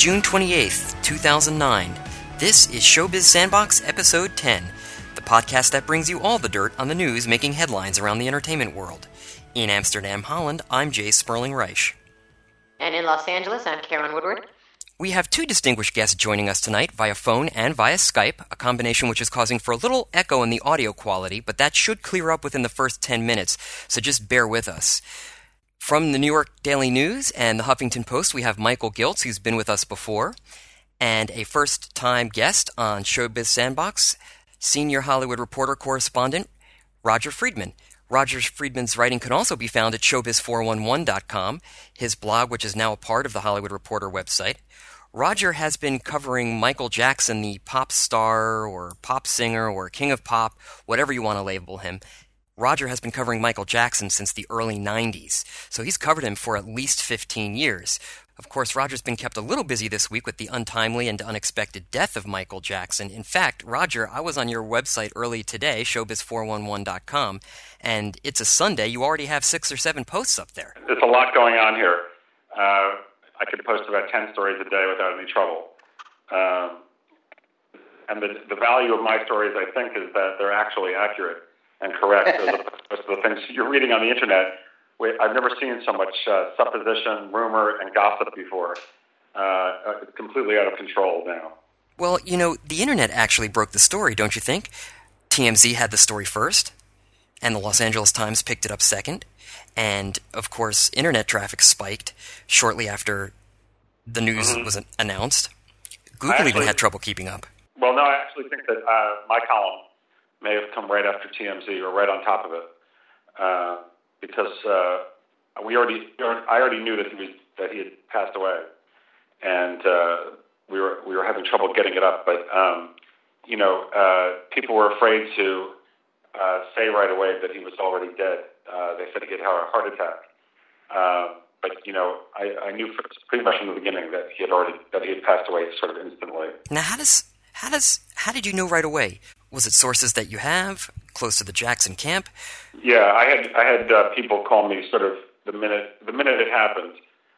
June 28th, 2009. This is Showbiz Sandbox Episode 10, the podcast that brings you all the dirt on the news making headlines around the entertainment world. In Amsterdam, Holland, I'm Jay Sperling Reich. And in Los Angeles, I'm Karen Woodward. We have two distinguished guests joining us tonight via phone and via Skype, a combination which is causing for a little echo in the audio quality, but that should clear up within the first 10 minutes, so just bear with us. From the New York Daily News and the Huffington Post, we have Michael Giltz, who's been with us before, and a first-time guest on Showbiz Sandbox, senior Hollywood reporter correspondent Roger Friedman. Roger Friedman's writing can also be found at showbiz411.com, his blog, which is now a part of the Hollywood Reporter website. Roger has been covering Michael Jackson, the pop star or pop singer or king of pop, whatever you want to label him. Roger has been covering Michael Jackson since the early 90s, so he's covered him for at least 15 years. Of course, Roger's been kept a little busy this week with the untimely and unexpected death of Michael Jackson. In fact, Roger, I was on your website early today, showbiz411.com, and it's a Sunday. You already have 6 or 7 posts up there. There's a lot going on here. I could post about 10 stories a day without any trouble. And the value of my stories, I think, is that they're actually accurate and correct as opposed to the things you're reading on the internet. I've never seen so much supposition, rumor, and gossip before. It's completely out of control now. Well, you know, the internet actually broke the story, don't you think? TMZ had the story first, and the Los Angeles Times picked it up second. And, of course, internet traffic spiked shortly after the news was announced. Google even had trouble keeping up. Well, no, I actually think that my column may have come right after TMZ or right on top of it, because I already knew that he had passed away, and we were having trouble getting it up. But people were afraid to say right away that he was already dead. They said he had a heart attack. But I knew pretty much from the beginning that he had passed away sort of instantly. Now, how did you know right away? Was it sources that you have close to the Jackson camp? Yeah, I had people call me sort of the minute it happened,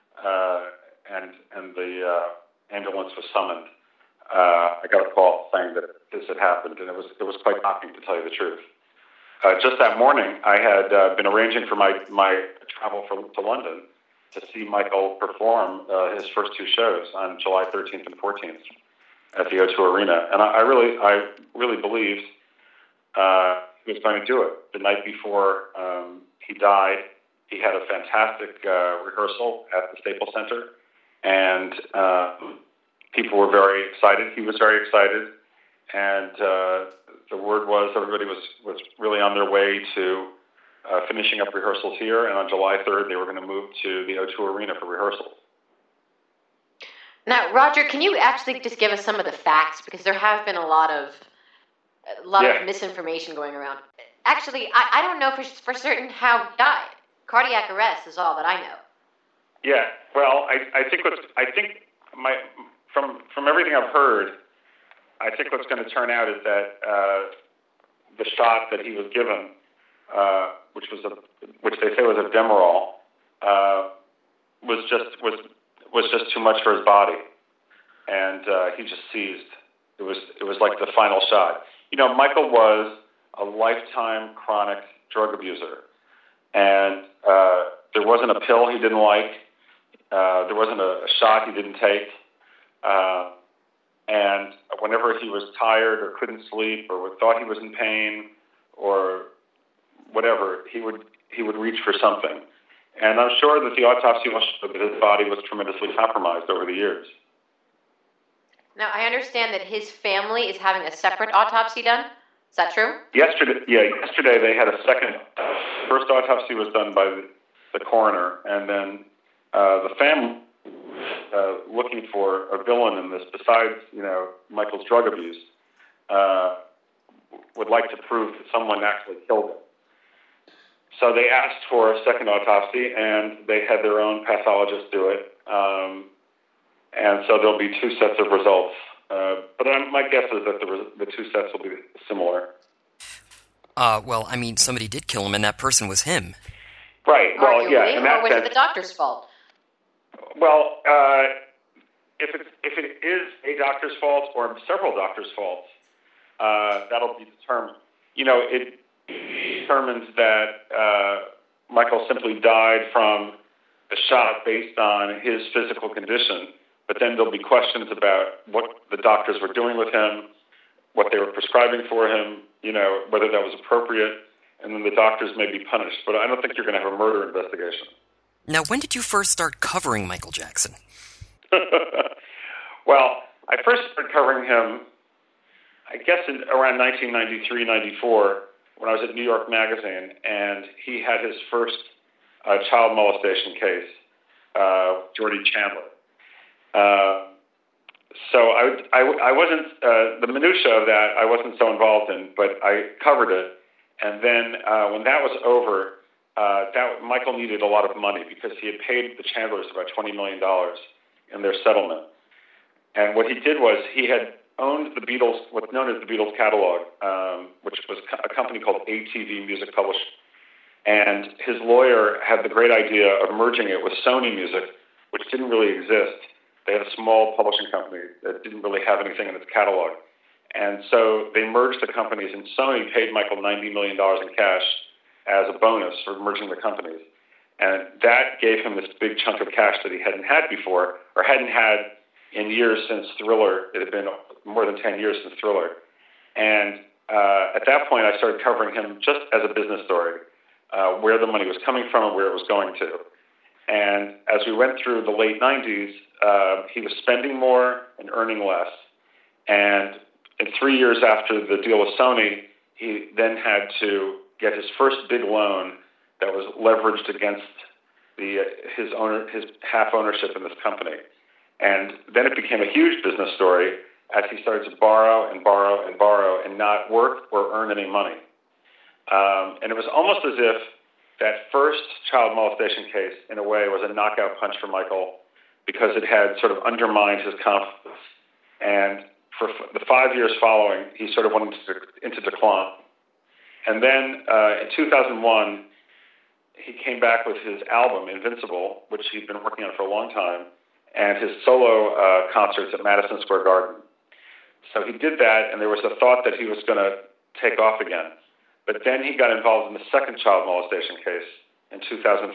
and the ambulance was summoned. I got a call saying that this had happened, and it was quite shocking, to tell you the truth. Just that morning, I had been arranging for my travel to London to see Michael perform his first 2 shows on July 13th and 14th at the O2 Arena, and I really believed he was going to do it. The night before he died, he had a fantastic rehearsal at the Staples Center, and people were very excited. He was very excited, and the word was everybody was really on their way to finishing up rehearsals here, and on July 3rd they were going to move to the O2 Arena for rehearsals. Now, Roger, can you actually just give us some of the facts? Because there have been a lot of misinformation going around. Actually, I don't know for certain how he died. Cardiac arrest is all that I know. Yeah, well, I think from everything I've heard, I think what's going to turn out is that the shot that he was given, which they say was a Demerol, was just too much for his body, and he just seized. It was like the final shot. Michael was a lifetime chronic drug abuser, and there wasn't a pill he didn't like. There wasn't a shot he didn't take. And whenever he was tired or couldn't sleep or thought he was in pain or whatever, he would reach for something. And I'm sure that the autopsy will show that his body was tremendously compromised over the years. Now, I understand that his family is having a separate autopsy done. Is that true? Yesterday they had a second. First autopsy was done by the coroner, and then the family, looking for a villain in this besides, Michael's drug abuse, would like to prove that someone actually killed him. So they asked for a second autopsy, and they had their own pathologist do it. And so there'll be 2 sets of results. But my guess is that the 2 sets will be similar. Well, I mean, somebody did kill him, and that person was him. Right. Well, arguably, yeah. or was it the doctor's fault? Well, if it is a doctor's fault or several doctors' faults, that'll be determined. It determines that Michael simply died from a shot based on his physical condition, but then there'll be questions about what the doctors were doing with him, what they were prescribing for him, whether that was appropriate, and then the doctors may be punished. But I don't think you're going to have a murder investigation. Now, when did you first start covering Michael Jackson? Well, I first started covering him, I guess, in around 1993, 94, when I was at New York Magazine, and he had his first child molestation case, Jordy Chandler. So I wasn't, the minutia of that I wasn't so involved in, but I covered it. And then when that was over, Michael needed a lot of money because he had paid the Chandlers about $20 million in their settlement. And what he did was he had owned the Beatles, what's known as the Beatles catalog, which was a company called ATV Music Publishing. And his lawyer had the great idea of merging it with Sony Music, which didn't really exist. They had a small publishing company that didn't really have anything in its catalog. And so they merged the companies, and Sony paid Michael $90 million in cash as a bonus for merging the companies. And that gave him this big chunk of cash that he hadn't had before, or hadn't had in years since Thriller. It had been more than 10 years since Thriller. And at that point, I started covering him just as a business story, where the money was coming from and where it was going to. And as we went through the late 90s, he was spending more and earning less. And in 3 years after the deal with Sony, he then had to get his first big loan that was leveraged against his half ownership in this company. And then it became a huge business story as he started to borrow and borrow and borrow and not work or earn any money. And it was almost as if that first child molestation case, in a way, was a knockout punch for Michael because it had sort of undermined his confidence. And for the 5 years following, he sort of went into decline. And then in 2001, he came back with his album, Invincible, which he'd been working on for a long time, and his solo concerts at Madison Square Garden. So he did that, and there was a thought that he was going to take off again. But then he got involved in the second child molestation case in 2003,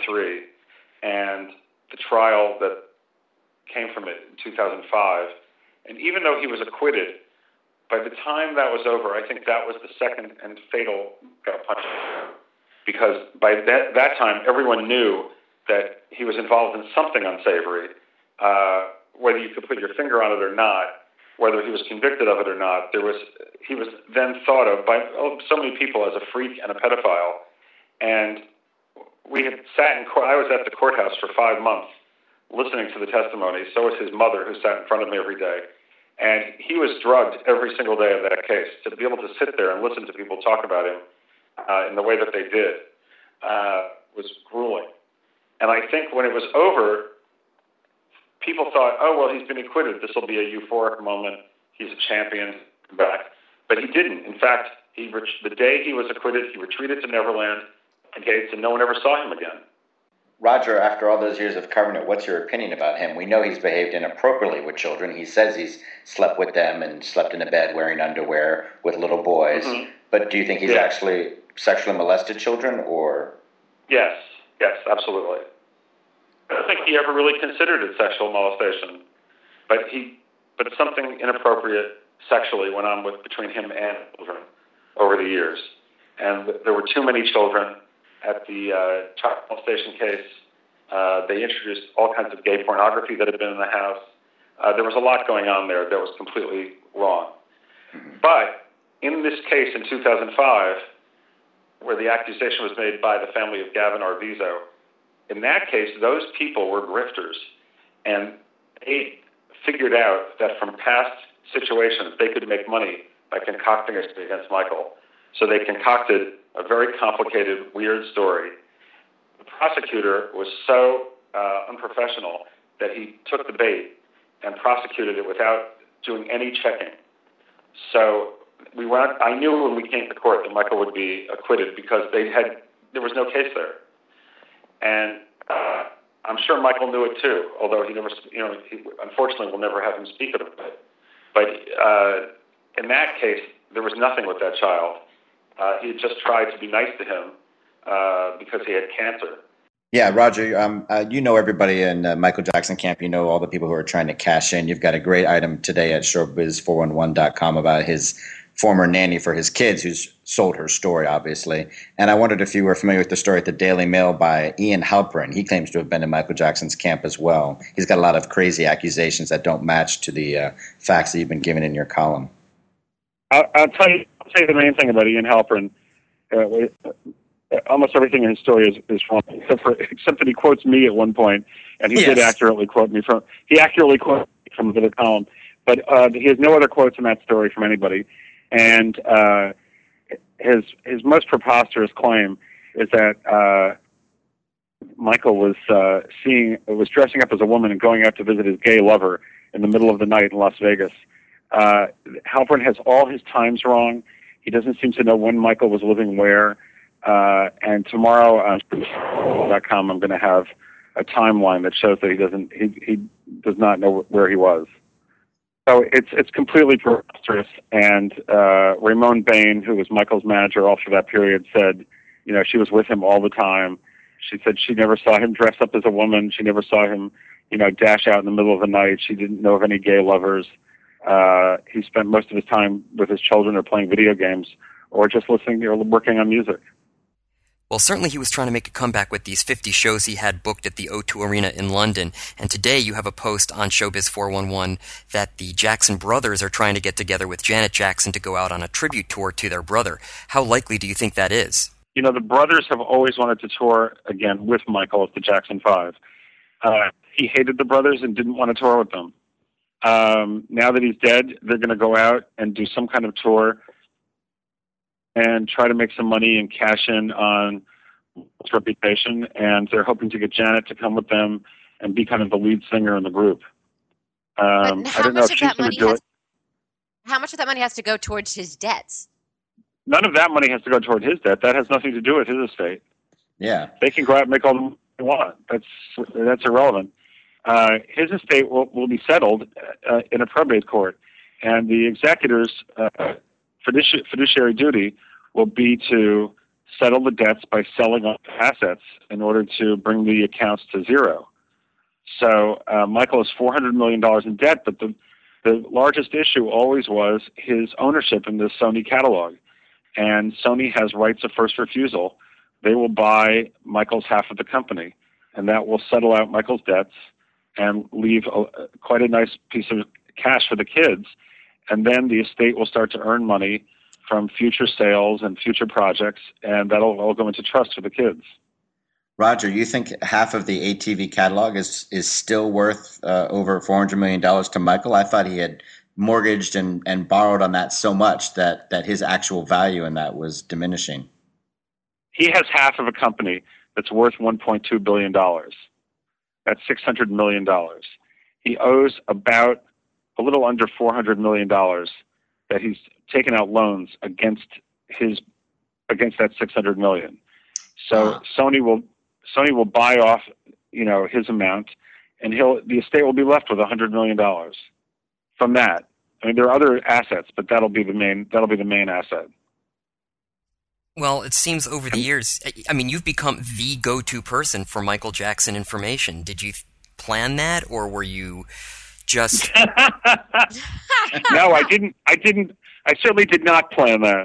and the trial that came from it in 2005. And even though he was acquitted, by the time that was over, I think that was the second and fatal punch. Because by that time, everyone knew that he was involved in something unsavory, whether you could put your finger on it or not, whether he was convicted of it or not. He was then thought of by so many people as a freak and a pedophile. And we had sat in court. I was at the courthouse for 5 months listening to the testimony. So was his mother, who sat in front of me every day. And he was drugged every single day of that case. To be able to sit there and listen to people talk about him in the way that they did was grueling. And I think when it was over, people thought, oh, well, he's been acquitted. This will be a euphoric moment. He's a champion. Back. But he didn't. In fact, the day he was acquitted, he retreated to Neverland and no one ever saw him again. Roger, after all those years of covering it, what's your opinion about him? We know he's behaved inappropriately with children. He says he's slept with them and slept in a bed wearing underwear with little boys. Mm-hmm. But do you think he's actually sexually molested children, or? Yes, absolutely. I don't think he ever really considered it sexual molestation, but something inappropriate sexually went on between him and children over the years. And there were too many children. At the child molestation case, they introduced all kinds of gay pornography that had been in the house. There was a lot going on there that was completely wrong. Mm-hmm. But in this case in 2005, where the accusation was made by the family of Gavin Arvizo, in that case, those people were grifters, and they figured out that from past situations, they could make money by concocting it against Michael. So they concocted a very complicated, weird story. The prosecutor was so unprofessional that he took the bait and prosecuted it without doing any checking. So I knew when we came to court that Michael would be acquitted because there was no case there. And I'm sure Michael knew it too, although he never, unfortunately, we'll never have him speak of it. But in that case, there was nothing with that child. He had just tried to be nice to him because he had cancer. Yeah, Roger, you know everybody in Michael Jackson camp. You know all the people who are trying to cash in. You've got a great item today at showbiz411.com about his former nanny for his kids who's sold her story, obviously. And I wondered if you were familiar with the story at the Daily Mail by Ian Halperin. He claims to have been in Michael Jackson's camp as well. He's got a lot of crazy accusations that don't match to the facts that you've been given in your column. I'll tell you the main thing about Ian Halperin. Almost everything in his story is wrong, except that he quotes me at one point, and he did accurately quote me from. He accurately quoted me from the column, but he has no other quotes in that story from anybody. And his most preposterous claim is that Michael was dressing up as a woman and going out to visit his gay lover in the middle of the night in Las Vegas. Halperin has all his times wrong. He doesn't seem to know when Michael was living where. And tomorrow on .com, I'm going to have a timeline that shows that he does not know where he was. So it's completely preposterous. And Ramon Bain, who was Michael's manager all through that period, said, she was with him all the time. She said she never saw him dress up as a woman. She never saw him, dash out in the middle of the night. She didn't know of any gay lovers. He spent most of his time with his children or playing video games or just listening or working on music. Well, certainly he was trying to make a comeback with these 50 shows he had booked at the O2 Arena in London. And today you have a post on Showbiz 411 that the Jackson brothers are trying to get together with Janet Jackson to go out on a tribute tour to their brother. How likely do you think that is? The brothers have always wanted to tour again with Michael as the Jackson 5. He hated the brothers and didn't want to tour with them. Now that he's dead, they're going to go out and do some kind of tour and try to make some money and cash in on his reputation. And they're hoping to get Janet to come with them and be kind of the lead singer in the group. I don't know if she's going to do it. How much of that money has to go towards his debts? None of that money has to go toward his debt. That has nothing to do with his estate. Yeah. They can go out and make all the money they want. That's irrelevant. His estate will be settled in a probate court. And the executors' fiduciary duty will be to settle the debts by selling off assets in order to bring the accounts to zero. So Michael is $400 million in debt, but the largest issue always was his ownership in the Sony catalog. And Sony has rights of first refusal. They will buy Michael's half of the company, and that will settle out Michael's debts and leave quite a nice piece of cash for the kids. And then the estate will start to earn money from future sales and future projects, and that'll all go into trust for the kids. Roger, you think half of the ATV catalog is still worth over $400 million to Michael? I thought he had mortgaged and borrowed on that so much that his actual value in that was diminishing. He has half of a company that's worth $1.2 billion. That's $600 million. He owes about a little under $400 million that he's taken out loans against that $600 million. So Sony will buy off, his amount, and the estate will be left with $100 million from that. I mean, there are other assets, but that'll be the main asset. Well, it seems over the years, you've become the go-to person for Michael Jackson information. Did you plan that, or were you just... No, I didn't. I certainly did not plan that.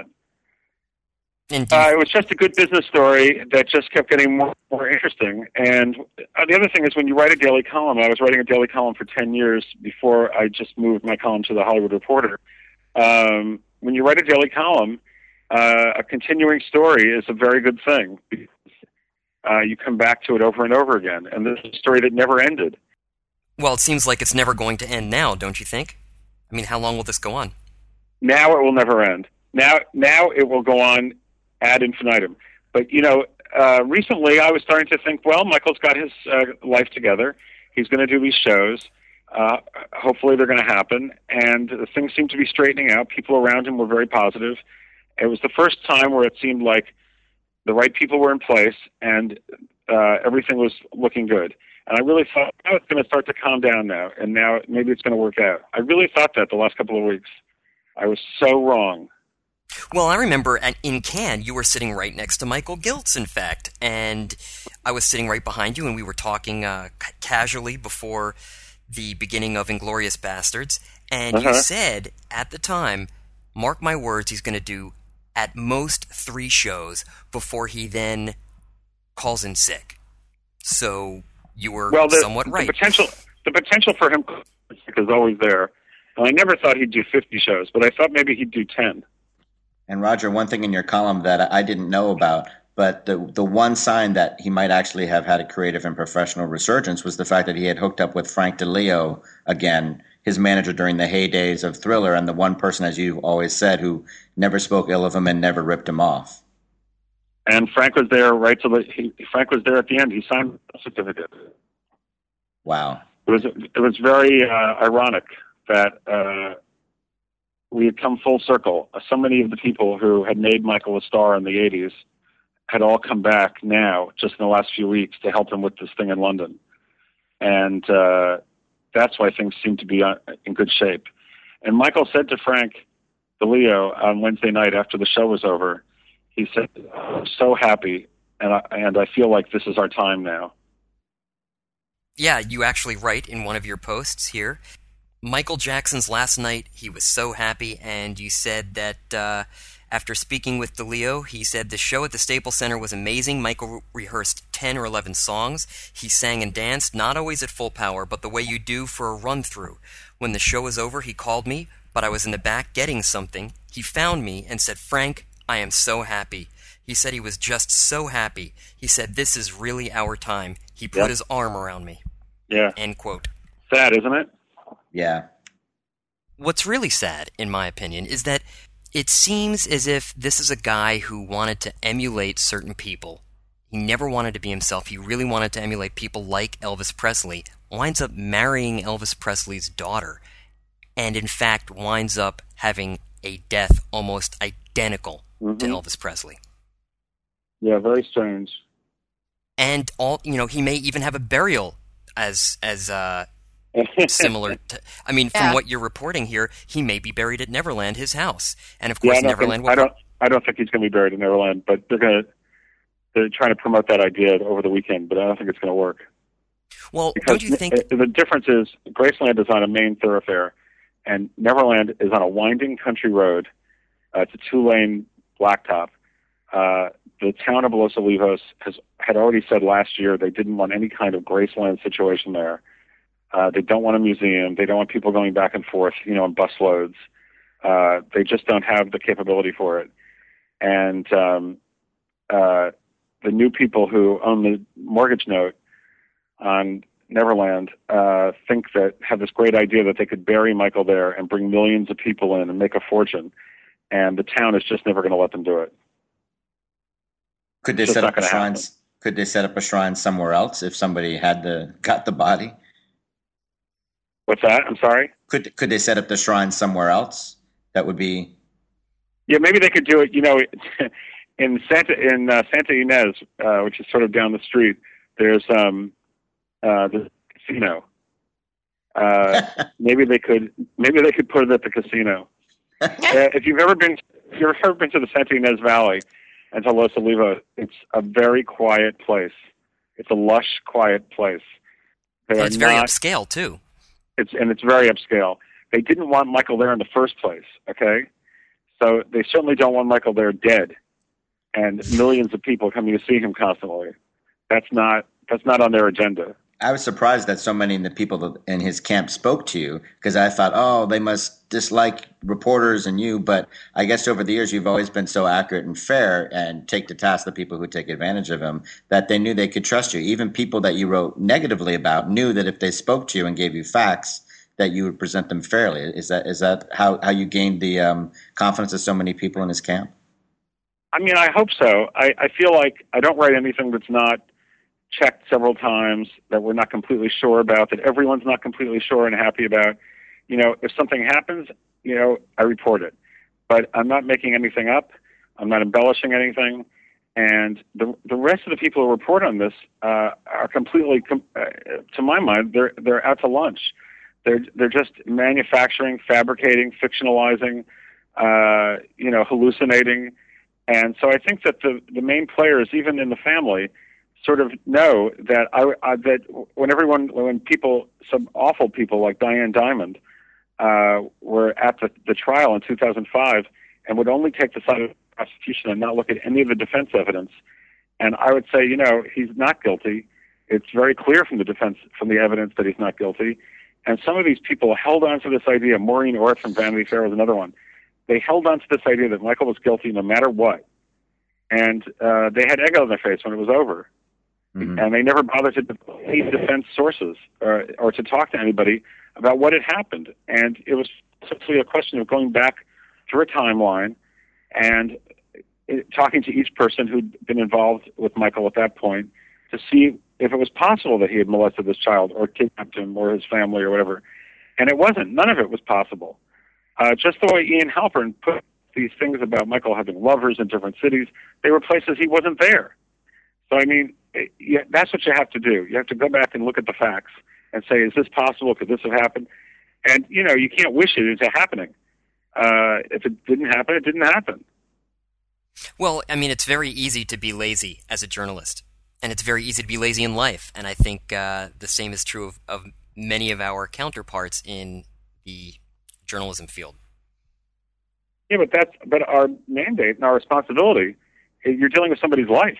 It was just a good business story that just kept getting more and more interesting. And the other thing is, when you write a daily column, I was writing a daily column for 10 years before I just moved my column to the Hollywood Reporter. When you write a daily column, a continuing story is a very good thing, because you come back to it over and over again. And this is a story that never ended. Well, it seems like it's never going to end now, don't you think? How long will this go on? Now it will never end. Now it will go on ad infinitum. But, recently I was starting to think, well, Michael's got his life together. He's going to do these shows. Hopefully they're going to happen. And things seem to be straightening out. People around him were very positive. It was the first time where it seemed like the right people were in place, and everything was looking good. And I really thought, oh, it's going to start to calm down now, and now maybe it's going to work out. I really thought that the last couple of weeks. I was so wrong. Well, I remember in Cannes, you were sitting right next to Michael Giltz, in fact, and I was sitting right behind you, and we were talking casually before the beginning of Inglourious Bastards, and you said at the time, mark my words, he's going to do at most 3 shows before he then calls in sick. So you were somewhat right. The potential for him is always there. And I never thought he'd do 50 shows, but I thought maybe he'd do 10. And Roger, one thing in your column that I didn't know about, but the one sign that he might actually have had a creative and professional resurgence was the fact that he had hooked up with Frank DeLeo again, his manager during the heydays of Thriller, and the one person, as you always said, who never spoke ill of him and never ripped him off. And Frank was there Frank was there at the end. He signed the certificate. Wow. It was very ironic that we had come full circle. So many of the people who had made Michael a star in the 80s had all come back now, just in the last few weeks, to help him with this thing in London. And that's why things seem to be in good shape. And Michael said to Frank DeLeo on Wednesday night after the show was over, he said, I'm so happy, and I feel like this is our time now. Yeah, you actually write in one of your posts here, Michael Jackson's last night, he was so happy, and you said that after speaking with DeLeo, he said the show at the Staples Center was amazing. Michael rehearsed 10 or 11 songs. He sang and danced, not always at full power, but the way you do for a run-through. When the show was over, he called me, but I was in the back getting something. He found me and said, Frank, I am so happy. He said he was just so happy. He said, this is really our time. He put his arm around me. Yeah. End quote. Sad, isn't it? Yeah. What's really sad, in my opinion, is that it seems as if this is a guy who wanted to emulate certain people. He never wanted to be himself. He really wanted to emulate people like Elvis Presley. Winds up marrying Elvis Presley's daughter. And in fact, winds up having a death almost identical to Elvis Presley. Yeah, very strange. And he may even have a burial as similar to, I mean, from what you're reporting here, he may be buried at Neverland, his house. And of course, Neverland I don't think he's going to be buried in Neverland, but they're trying to promote that idea over the weekend, but I don't think it's going to work. Well, because don't you think the difference is Graceland is on a main thoroughfare and Neverland is on a winding country road. It's a 2-lane blacktop. The town of Los Olivos had already said last year they didn't want any kind of Graceland situation there. They don't want a museum. They don't want people going back and forth, in busloads. They just don't have the capability for it. And the new people who own the mortgage note on Neverland have this great idea that they could bury Michael there and bring millions of people in and make a fortune. And the town is just never going to let them do it. Could they set up a shrine? Could they set up a shrine somewhere else if somebody got the body? What's that? I'm sorry. Could they set up the shrine somewhere else? That would be. Yeah, maybe they could do it. In Santa Ynez, which is sort of down the street. There's the casino. Maybe they could put it at the casino. If you've ever been to the Santa Ynez Valley and to Los Olivos, it's a very quiet place. It's a lush, quiet place. It's very upscale too. It's very upscale. They didn't want Michael there in the first place. Okay, so they certainly don't want Michael there dead, and millions of people coming to see him constantly. That's not on their agenda. I was surprised that so many of the people in his camp spoke to you, because I thought, they must dislike reporters and you. But I guess over the years you've always been so accurate and fair and take to task the people who take advantage of him that they knew they could trust you. Even people that you wrote negatively about knew that if they spoke to you and gave you facts, that you would present them fairly. Is that how you gained the confidence of so many people in his camp? I mean, I hope so. I feel like I don't write anything that's not checked several times, that we're not completely sure about, that everyone's not completely sure and happy about. If something happens, I report it. But I'm not making anything up. I'm not embellishing anything. And the rest of the people who report on this are completely, to my mind, they're out to lunch. They're just manufacturing, fabricating, fictionalizing, hallucinating. And so I think that the main players, even in the family, sort of know that that when people, some awful people like Diane Diamond, were at the trial in 2005 and would only take the side of the prosecution and not look at any of the defense evidence. And I would say, he's not guilty. It's very clear from the evidence that he's not guilty. And some of these people held on to this idea. Maureen Orth from Vanity Fair was another one. They held on to this idea that Michael was guilty no matter what. And they had egg on their face when it was over. Mm-hmm. And they never bothered to develop any defense sources or to talk to anybody about what had happened. And it was simply a question of going back through a timeline and talking to each person who'd been involved with Michael at that point to see if it was possible that he had molested this child or kidnapped him or his family or whatever. And it wasn't. None of it was possible. Just the way Ian Halpern put these things about Michael having lovers in different cities, they were places he wasn't there. So, that's what you have to do. You have to go back and look at the facts and say, is this possible? Could this have happened? And, you can't wish it into happening. If it didn't happen, it didn't happen. Well, it's very easy to be lazy as a journalist, and it's very easy to be lazy in life. And I think the same is true of many of our counterparts in the journalism field. Yeah, but our mandate and our responsibility is you're dealing with somebody's life,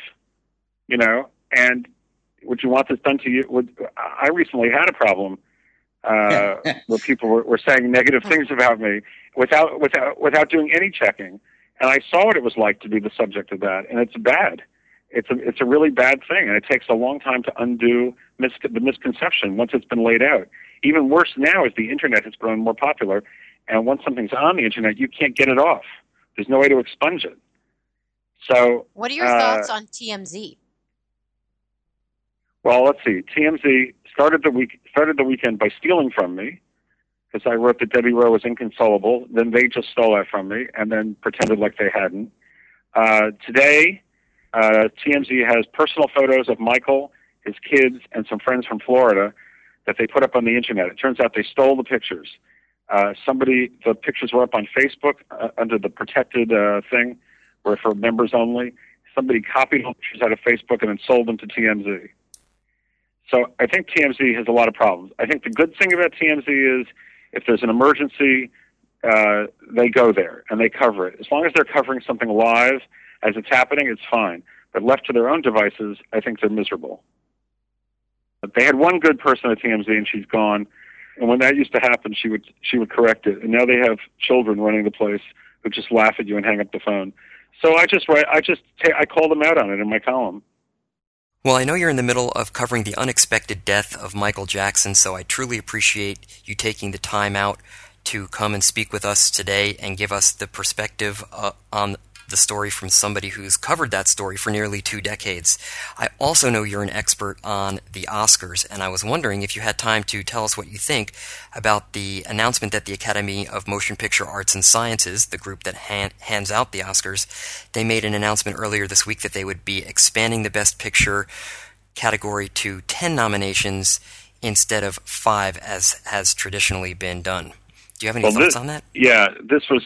and would you want this done to you? I recently had a problem where people were saying negative things about me without doing any checking. And I saw what it was like to be the subject of that, and it's bad. It's a really bad thing, and it takes a long time to undo the misconception once it's been laid out. Even worse now is the internet has grown more popular, and once something's on the internet, you can't get it off. There's no way to expunge it. So, what are your thoughts on TMZ? Well, let's see. TMZ started the weekend by stealing from me, because I wrote that Debbie Rowe was inconsolable. Then they just stole that from me and then pretended like they hadn't. Today, TMZ has personal photos of Michael, his kids, and some friends from Florida that they put up on the internet. It turns out they stole the pictures. The pictures were up on Facebook under the protected thing, where for members only. Somebody copied the pictures out of Facebook and then sold them to TMZ. So I think TMZ has a lot of problems. I think the good thing about TMZ is if there's an emergency, they go there and they cover it. As long as they're covering something live as it's happening, it's fine. But left to their own devices, I think they're miserable. But they had one good person at TMZ, and she's gone. And when that used to happen, she would correct it. And now they have children running the place who just laugh at you and hang up the phone. So I call them out on it in my column. Well, I know you're in the middle of covering the unexpected death of Michael Jackson, so I truly appreciate you taking the time out to come and speak with us today and give us the perspective on the story from somebody who's covered that story for nearly 2 decades. I also know you're an expert on the Oscars, and I was wondering if you had time to tell us what you think about the announcement that the Academy of Motion Picture Arts and Sciences, the group that hands out the Oscars, they made an announcement earlier this week that they would be expanding the Best Picture category to 10 nominations instead of 5 as has traditionally been done. Do you have any thoughts on that? Yeah, this was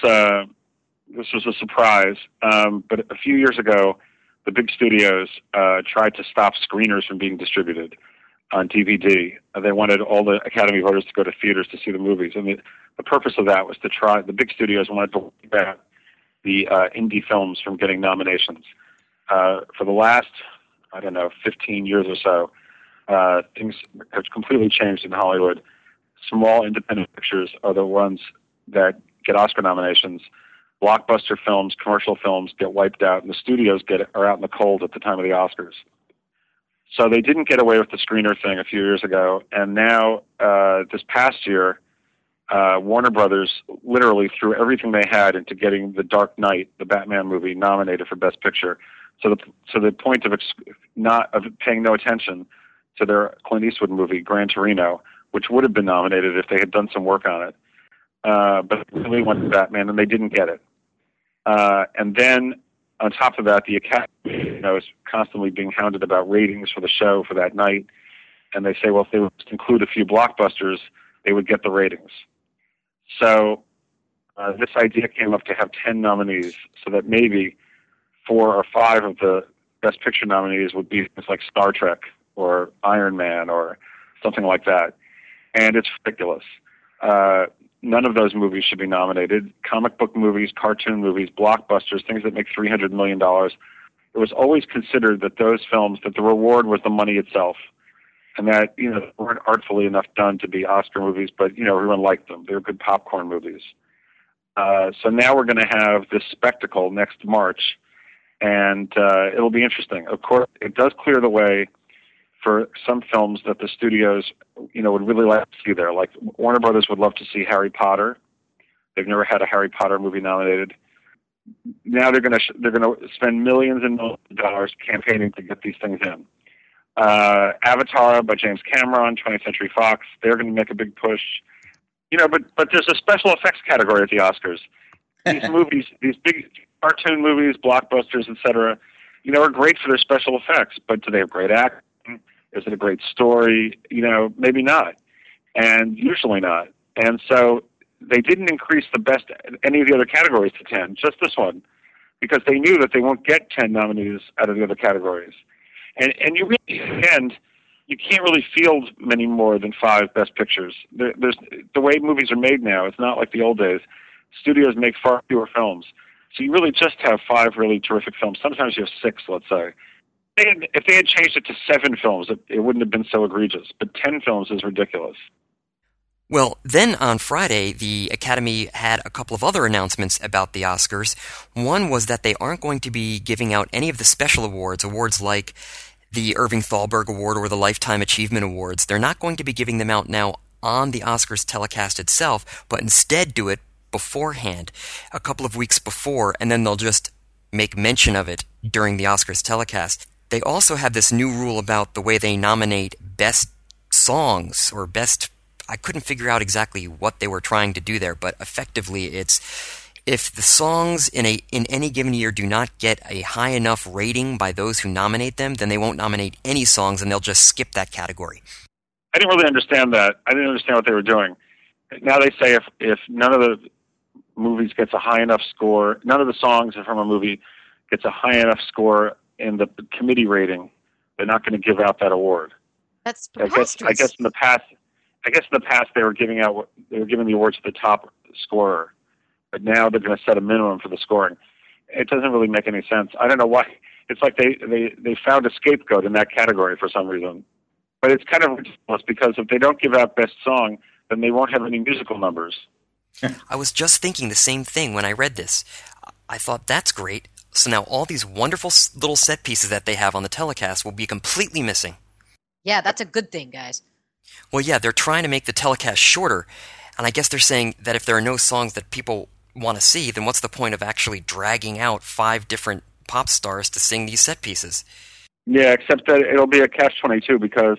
a surprise, but a few years ago, the big studios tried to stop screeners from being distributed on DVD. They wanted all the Academy voters to go to theaters to see the movies, and the purpose of that was the big studios wanted to ban the indie films from getting nominations. For the last, 15 years or so, things have completely changed in Hollywood. Small independent pictures are the ones that get Oscar nominations. Blockbuster films, commercial films get wiped out, and the studios are out in the cold at the time of the Oscars. So they didn't get away with the screener thing a few years ago, and now this past year, Warner Brothers literally threw everything they had into getting The Dark Knight, the Batman movie, nominated for Best Picture. So the point of paying no attention to their Clint Eastwood movie, Gran Torino, which would have been nominated if they had done some work on it. But they really wanted Batman, and they didn't get it. And then on top of that, the Academy, is constantly being hounded about ratings for the show for that night. And they say, well, if they would just include a few blockbusters, they would get the ratings. So this idea came up to have 10 nominees, so that maybe 4 or 5 of the Best Picture nominees would be things like Star Trek or Iron Man or something like that. And it's ridiculous. None of those movies should be nominated. Comic book movies, cartoon movies, blockbusters, things that make $300 million. It was always considered that those films, that the reward was the money itself. And that, they weren't artfully enough done to be Oscar movies, but, everyone liked them. They were good popcorn movies. So now we're going to have this spectacle next March, and it'll be interesting. Of course, it does clear the way for some films that the studios, would really like to see there. Like Warner Brothers would love to see Harry Potter. They've never had a Harry Potter movie nominated. Now they're going to spend millions and millions of dollars campaigning to get these things in. Avatar by James Cameron, 20th Century Fox, they're going to make a big push. But there's a special effects category at the Oscars. These movies, these big cartoon movies, blockbusters, etc., are great for their special effects, but do they have great acting? Is it a great story? Maybe not, and usually not. And so they didn't increase any of the other categories to 10, just this one, because they knew that they won't get 10 nominees out of the other categories. And you really, in the end, you can't really field many more than 5 Best Pictures. There's the way movies are made now, it's not like the old days. Studios make far fewer films. So you really just have 5 really terrific films. Sometimes you have 6, let's say. If they had changed it to 7 films, it wouldn't have been so egregious. But 10 films is ridiculous. Well, then on Friday, the Academy had a couple of other announcements about the Oscars. One was that they aren't going to be giving out any of the special awards like the Irving Thalberg Award or the Lifetime Achievement Awards. They're not going to be giving them out now on the Oscars telecast itself, but instead do it beforehand, a couple of weeks before, and then they'll just make mention of it during the Oscars telecast. They also have this new rule about the way they nominate best songs or best... I couldn't figure out exactly what they were trying to do there, but effectively it's if the songs in any given year do not get a high enough rating by those who nominate them, then they won't nominate any songs and they'll just skip that category. I didn't really understand that. I didn't understand what they were doing. Now they say if none of the movies gets a high enough score, none of the songs from a movie gets a high enough score in the committee rating, they're not going to give out that award. That's preposterous. I guess in the past they were giving the awards to the top scorer, but now they're going to set a minimum for the scoring. It doesn't really make any sense. I don't know why. It's like they found a scapegoat in that category for some reason. But it's kind of ridiculous because if they don't give out best song, then they won't have any musical numbers. I was just thinking the same thing when I read this. I thought, that's great. So now all these wonderful little set pieces that they have on the telecast will be completely missing. Yeah, that's a good thing, guys. Well, yeah, they're trying to make the telecast shorter, and I guess they're saying that if there are no songs that people want to see, then what's the point of actually dragging out 5 different pop stars to sing these set pieces? Yeah, except that it'll be a catch-22 because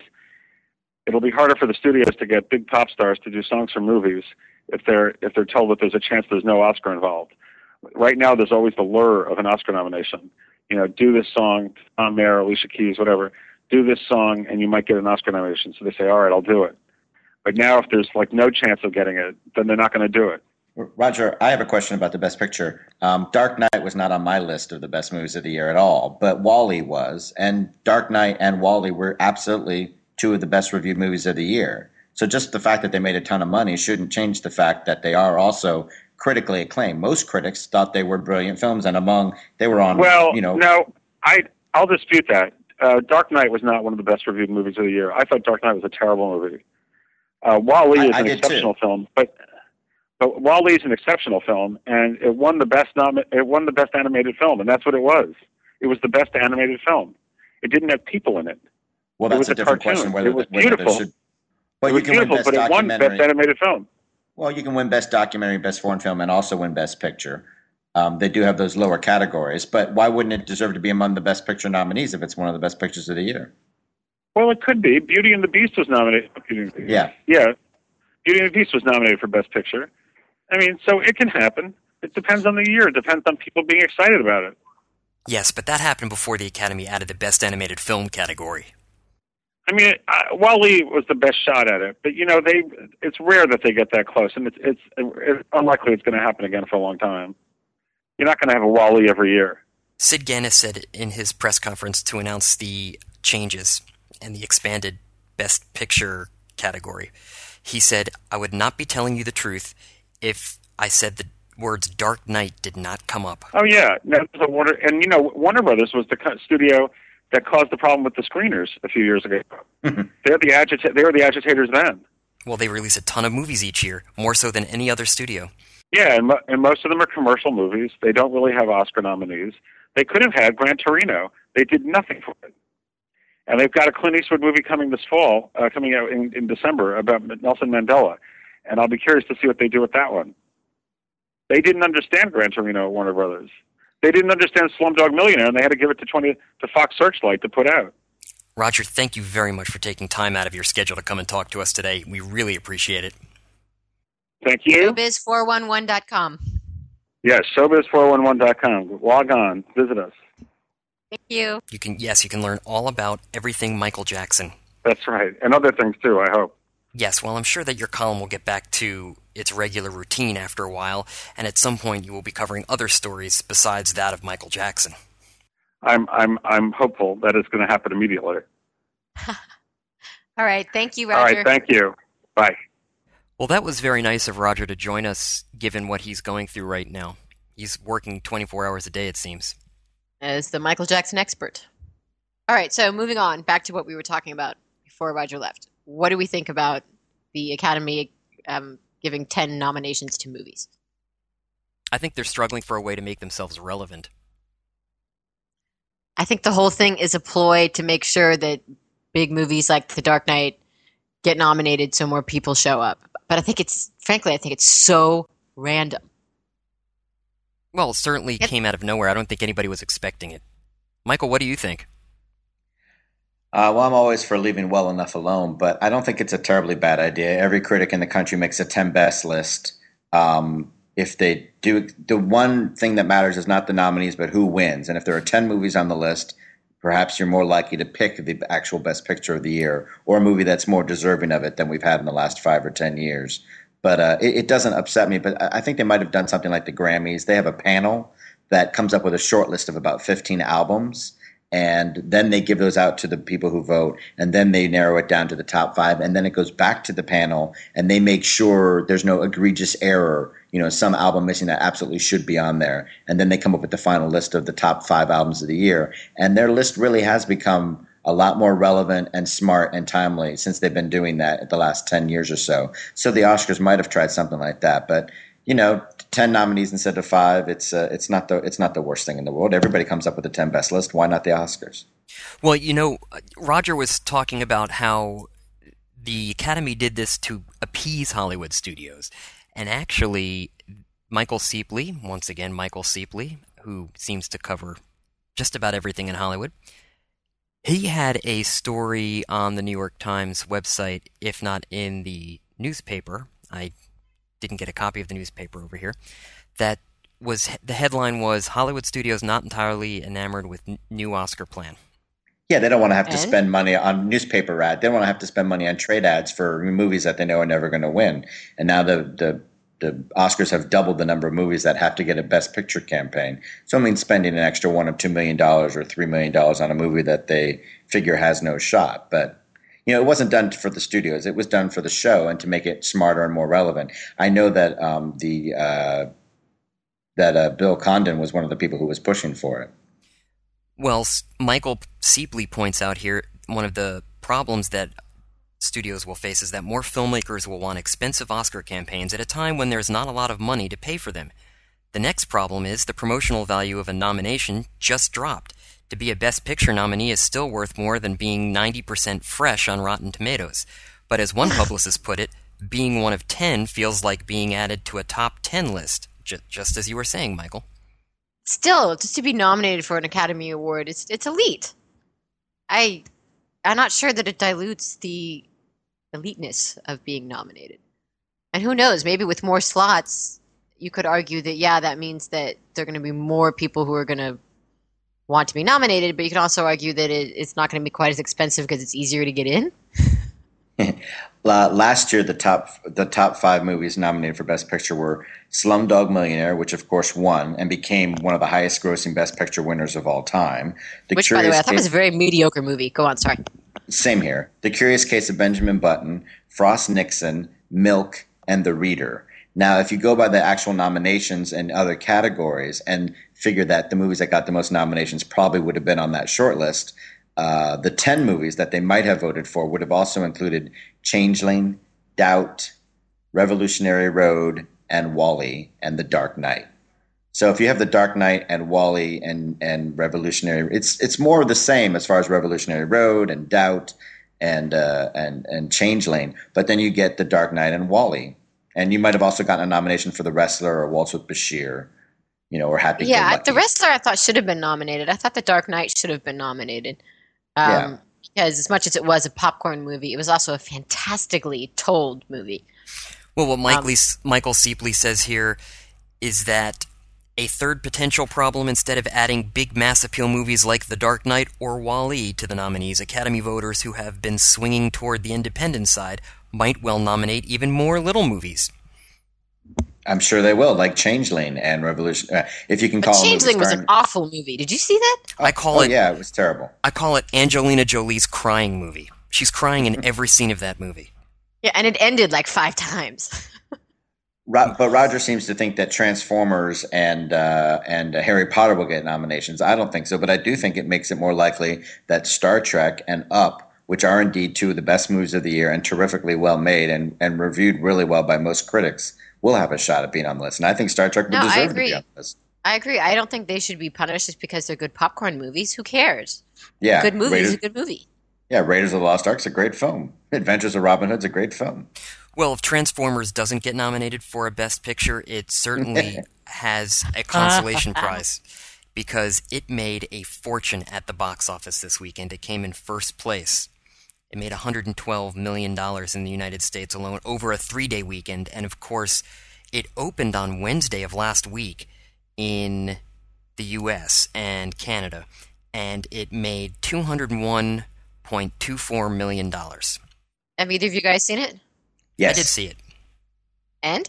it'll be harder for the studios to get big pop stars to do songs for movies if they're told that there's a chance there's no Oscar involved. Right now, there's always the lure of an Oscar nomination. Do this song, Tom Mayer, Alicia Keys, whatever. Do this song, and you might get an Oscar nomination. So they say, all right, I'll do it. But now if there's no chance of getting it, then they're not going to do it. Roger, I have a question about the Best Picture. Dark Knight was not on my list of the best movies of the year at all, but WALL-E was. And Dark Knight and WALL-E were absolutely 2 of the best reviewed movies of the year. So just the fact that they made a ton of money shouldn't change the fact that they are also critically acclaimed. Most critics thought they were brilliant films, and they were on. Well, no, I'll dispute that. Dark Knight was not one of the best reviewed movies of the year. I thought Dark Knight was a terrible movie. WALL-E is an exceptional film, but WALL-E is an exceptional film, and it won the best animated film, and that's what it was. It was the best animated film. It didn't have people in it. Well, that's a different question. It was beautiful. But it won best animated film. Well, you can win Best Documentary, Best Foreign Film, and also win Best Picture. They do have those lower categories, but why wouldn't it deserve to be among the Best Picture nominees if it's one of the best pictures of the year? Well, it could be. Beauty and the Beast was nominated. Yeah. Beauty and the Beast was nominated for Best Picture. I mean, so it can happen. It depends on the year. It depends on people being excited about it. Yes, but that happened before the Academy added the Best Animated Film category. I mean, WALL-E was the best shot at it, but it's rare that they get that close, and it's unlikely it's going to happen again for a long time. You're not going to have a WALL-E every year. Sid Ganis said in his press conference to announce the changes and the expanded Best Picture category, he said, "I would not be telling you the truth if I said the words Dark Knight did not come up." Oh yeah, Warner Brothers was the studio that caused the problem with the screeners a few years ago. They were the agitators then. Well, they release a ton of movies each year, more so than any other studio. Yeah, and most of them are commercial movies. They don't really have Oscar nominees. They could have had Gran Torino. They did nothing for it. And they've got a Clint Eastwood movie coming this fall, coming out in December, about Nelson Mandela. And I'll be curious to see what they do with that one. They didn't understand Gran Torino at Warner Brothers. They didn't understand Slumdog Millionaire, and they had to give it to Fox Searchlight to put out. Roger, thank you very much for taking time out of your schedule to come and talk to us today. We really appreciate it. Thank you. Showbiz411.com. Yes, showbiz411.com. Log on. Visit us. Thank you. You can learn all about everything Michael Jackson. That's right. And other things, too, I hope. Yes, well, I'm sure that your column will get back to its regular routine after a while, and at some point you will be covering other stories besides that of Michael Jackson. I'm hopeful that it's going to happen immediately. All right. Thank you, Roger. All right. Thank you. Bye. Well, that was very nice of Roger to join us, given what he's going through right now. He's working 24 hours a day, it seems. As the Michael Jackson expert. All right, so moving on, back to what we were talking about before Roger left. What do we think about the Academy giving 10 nominations to movies? I think they're struggling for a way to make themselves relevant. I think the whole thing is a ploy to make sure that big movies like The Dark Knight get nominated so more people show up. But I think it's so random. Well, it certainly came out of nowhere. I don't think anybody was expecting it. Michael, what do you think? Well, I'm always for leaving well enough alone, but I don't think it's a terribly bad idea. Every critic in the country makes a 10 best list. If they do, the one thing that matters is not the nominees, but who wins. And if there are 10 movies on the list, perhaps you're more likely to pick the actual best picture of the year or a movie that's more deserving of it than we've had in the last 5 or 10 years. But it doesn't upset me. But I think they might have done something like the Grammys. They have a panel that comes up with a short list of about 15 albums. And then they give those out to the people who vote. And then they narrow it down to the top 5. And then it goes back to the panel. And they make sure there's no egregious error. Some album missing that absolutely should be on there. And then they come up with the final list of the top 5 albums of the year. And their list really has become a lot more relevant and smart and timely since they've been doing that at the last 10 years or so. So the Oscars might have tried something like that, but 10 nominees instead of 5, it's not the worst thing in the world. Everybody comes up with a 10 best list. Why not the Oscars? Well, Roger was talking about how the Academy did this to appease Hollywood studios. And actually, Michael Seepley, who seems to cover just about everything in Hollywood, he had a story on the New York Times website, if not in the newspaper. I didn't get a copy of the newspaper over here. The headline was Hollywood Studios not entirely enamored with new Oscar plan. Yeah, they don't want to have to spend money on newspaper ads. They don't want to have to spend money on trade ads for movies that they know are never going to win. And now the Oscars have doubled the number of movies that have to get a Best Picture campaign. So it means spending an extra $1 or $2 million or $3 million on a movie that they figure has no shot. But it wasn't done for the studios. It was done for the show and to make it smarter and more relevant. I know that Bill Condon was one of the people who was pushing for it. Well, Michael Seepley points out here one of the problems that studios will face is that more filmmakers will want expensive Oscar campaigns at a time when there's not a lot of money to pay for them. The next problem is the promotional value of a nomination just dropped. To be a Best Picture nominee is still worth more than being 90% fresh on Rotten Tomatoes. But as one publicist put it, being one of 10 feels like being added to a top 10 list, just as you were saying, Michael. Still, just to be nominated for an Academy Award, it's elite. I'm not sure that it dilutes the eliteness of being nominated. And who knows, maybe with more slots, you could argue that, that means that there are going to be more people who are going to want to be nominated, but you can also argue that it's not going to be quite as expensive because it's easier to get in. Last year, the top 5 movies nominated for Best Picture were Slumdog Millionaire, which of course won and became one of the highest grossing Best Picture winners of all time. Which, by the way, I thought was a very mediocre movie. Go on, sorry. Same here. The Curious Case of Benjamin Button, Frost Nixon, Milk, and The Reader. Now, if you go by the actual nominations and other categories and figure that the movies that got the most nominations probably would have been on that short list, the 10 movies that they might have voted for would have also included Changeling, Doubt, Revolutionary Road, and WALL-E, and The Dark Knight. So if you have The Dark Knight and WALL-E and Revolutionary, it's more of the same as far as Revolutionary Road and Doubt and Changeling, but then you get The Dark Knight and WALL-E. And you might have also gotten a nomination for The Wrestler or Waltz with Bashir, or Happy Go Lucky. The Wrestler I thought should have been nominated. I thought The Dark Knight should have been nominated. Because as much as it was a popcorn movie, it was also a fantastically told movie. Well, what Michael Seepley says here is that a third potential problem, instead of adding big mass appeal movies like The Dark Knight or WALL-E to the nominees, Academy voters who have been swinging toward the independent side might well nominate even more little movies. I'm sure they will, like Changeling and Revolution. If you can call it. Changeling was an awful movie. Did you see that? Yeah, it was terrible. I call it Angelina Jolie's crying movie. She's crying in every scene of that movie. Yeah, and it ended like 5 times. But Roger seems to think that Transformers and Harry Potter will get nominations. I don't think so, but I do think it makes it more likely that Star Trek and Up, which are indeed 2 of the best movies of the year and terrifically well made and reviewed really well by most critics, will have a shot at being on the list. And I think Star Trek would deserve to be on the list. I agree. I don't think they should be punished just because they're good popcorn movies. Who cares? Yeah. A good movie is a good movie. Yeah, Raiders of the Lost Ark's a great film. Adventures of Robin Hood's a great film. Well, if Transformers doesn't get nominated for a Best Picture, it certainly has a consolation prize because it made a fortune at the box office this weekend. It came in first place. It made $112 million in the United States alone over a 3-day weekend. And, of course, it opened on Wednesday of last week in the U.S. and Canada. And it made $201.24 million. Have either of you guys seen it? Yes. I did see it. And?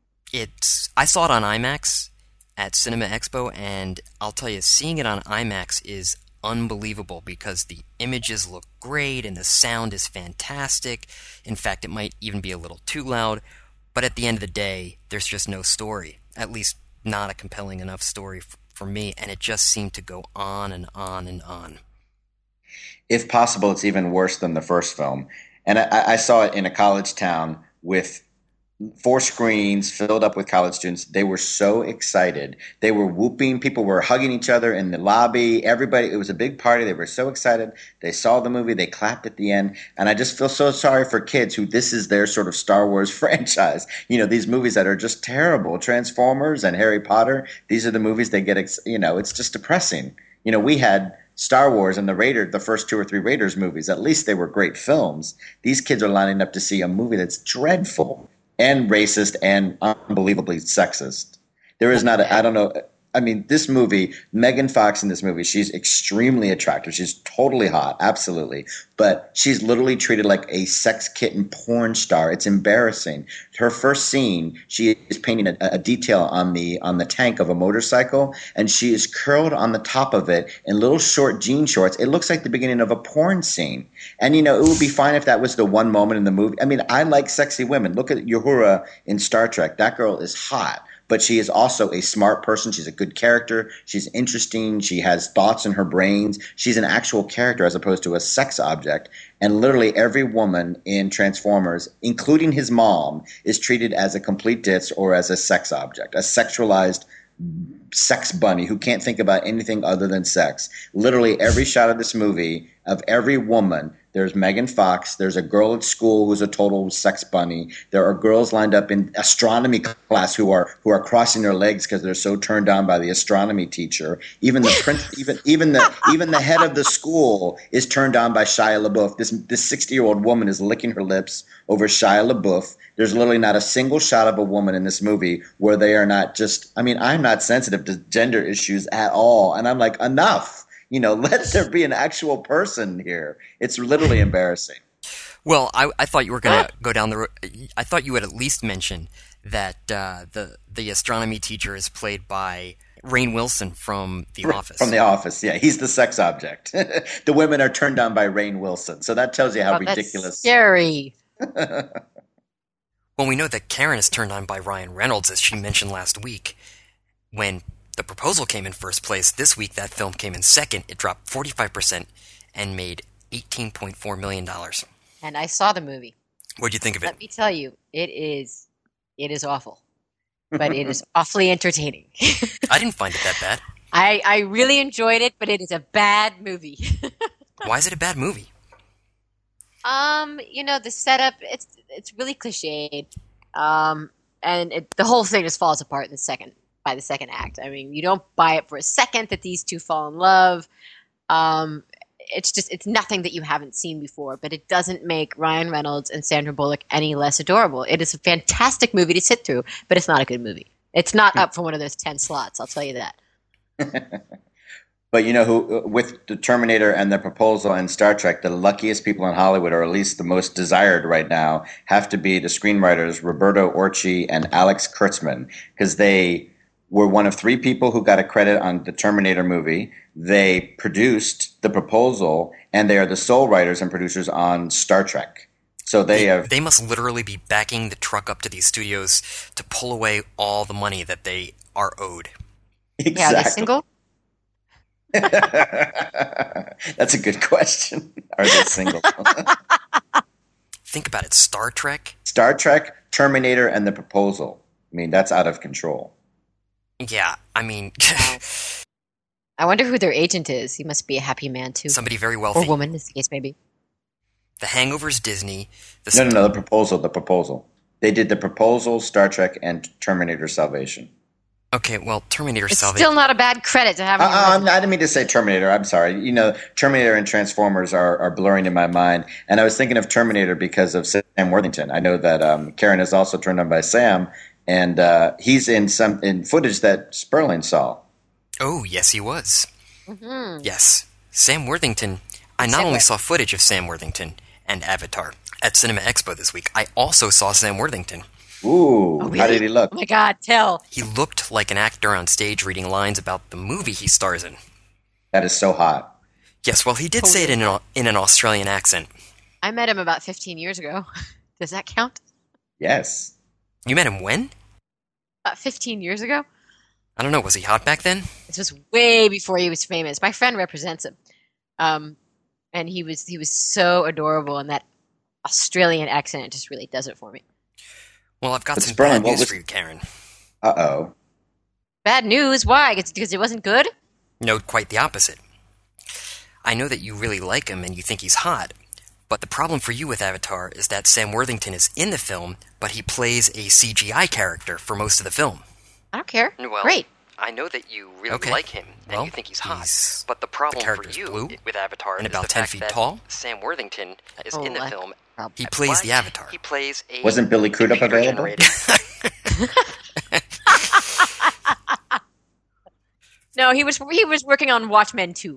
I saw it on IMAX at Cinema Expo, and I'll tell you, seeing it on IMAX is unbelievable because the images look great and the sound is fantastic. In fact, it might even be a little too loud. But at the end of the day, there's just no story. At least not a compelling enough story for me, and it just seemed to go on and on and on. If possible, it's even worse than the first film. And I saw it in a college town with 4 screens filled up with college students. They were so excited. They were whooping. People were hugging each other in the lobby. Everybody, it was a big party. They were so excited. They saw the movie. They clapped at the end. And I just feel so sorry for kids who this is their sort of Star Wars franchise. These movies that are just terrible. Transformers and Harry Potter. These are the movies they get, it's just depressing. We had Star Wars and the first 2 or 3 Raiders movies. At least they were great films. These kids are lining up to see a movie that's dreadful and racist and unbelievably sexist. There is not I don't know. I mean, this movie, Megan Fox in this movie, she's extremely attractive. She's totally hot, absolutely. But she's literally treated like a sex kitten porn star. It's embarrassing. Her first scene, she is painting a detail on the tank of a motorcycle, and she is curled on the top of it in little short jean shorts. It looks like the beginning of a porn scene. And, it would be fine if that was the one moment in the movie. I mean, I like sexy women. Look at Uhura in Star Trek. That girl is hot. But she is also a smart person. She's a good character. She's interesting. She has thoughts in her brains. She's an actual character as opposed to a sex object. And literally every woman in Transformers, including his mom, is treated as a complete ditz or as a sex object, a sexualized sex bunny who can't think about anything other than sex. Literally every shot of this movie, of every woman, there's Megan Fox, there's a girl at school who's a total sex bunny, there are girls lined up in astronomy class who are crossing their legs because they're so turned on by the astronomy teacher. Even the even the head of the school is turned on by Shia LaBeouf. This 60-year-old woman is licking her lips over Shia LaBeouf. There's literally not a single shot of a woman in this movie where they are not just, I'm not sensitive to gender issues at all. And I'm like, enough. Let there be an actual person here. It's literally embarrassing. Well, I thought you were going to go down the road. I thought you would at least mention that the astronomy teacher is played by Rainn Wilson from The Office. From The Office, yeah. He's the sex object. The women are turned on by Rainn Wilson. So that tells you how ridiculous. That's scary. Well, we know that Karen is turned on by Ryan Reynolds, as she mentioned last week. When The Proposal came in first place, this week that film came in second. It dropped 45% and made $18.4 million. And I saw the movie. What'd you think of it? Let me tell you, it is awful. But it is awfully entertaining. I didn't find it that bad. I really enjoyed it, but it is a bad movie. Why is it a bad movie? The setup, it's really cliched. And the whole thing just falls apart by the second act. I mean, you don't buy it for a second that these two fall in love. It's nothing that you haven't seen before, but it doesn't make Ryan Reynolds and Sandra Bullock any less adorable. It is a fantastic movie to sit through, but it's not a good movie. It's not up for one of those 10 slots, I'll tell you that. But who, with the Terminator and The Proposal and Star Trek, the luckiest people in Hollywood, or at least the most desired right now, have to be the screenwriters Roberto Orci and Alex Kurtzman, because they were one of 3 people who got a credit on the Terminator movie. They produced The Proposal, and they are the sole writers and producers on Star Trek. So they must literally be backing the truck up to these studios to pull away all the money that they are owed. Exactly. Yeah, are they single? That's a good question. Are they single? Think about it. Star Trek, Terminator, and The Proposal. I mean, that's out of control. Yeah, I mean... I wonder who their agent is. He must be a happy man, too. Somebody very wealthy. Or woman, as the case may be. The Hangover's Disney. No, The Proposal. They did The Proposal, Star Trek, and Terminator Salvation. Okay, well, Terminator it's Salvation... It's still not a bad credit to have... I didn't mean to say Terminator. I'm sorry. Terminator and Transformers are blurring in my mind. And I was thinking of Terminator because of Sam Worthington. I know that Karen is also turned on by Sam, and he's in footage that Sperling saw. Oh, yes, he was. Mm-hmm. Yes. Sam Worthington. I not only saw footage of Sam Worthington and Avatar at Cinema Expo this week, I also saw Sam Worthington. Ooh, really? How did he look? Oh my God, tell. He looked like an actor on stage reading lines about the movie he stars in. That is so hot. Yes, well, he did say it in an Australian accent. I met him about 15 years ago. Does that count? Yes. You met him when? About 15 years ago. I don't know, was he hot back then? This was way before he was famous. My friend represents him. And he was so adorable, and that Australian accent just really does it for me. Well, I've got some bad news for you, Karen. Uh-oh. Bad news? Why? Because it wasn't good? No, quite the opposite. I know that you really like him and you think he's hot, but the problem for you with Avatar is that Sam Worthington is in the film, but he plays a CGI character for most of the film. I don't care. Well, great. I know that you really like him and you think he's hot, but the problem for you with Avatar is about 10 feet tall. Sam Worthington is in the film. He plays the Avatar. He plays a Wasn't Billy Crudup available? No, he was working on Watchmen 2.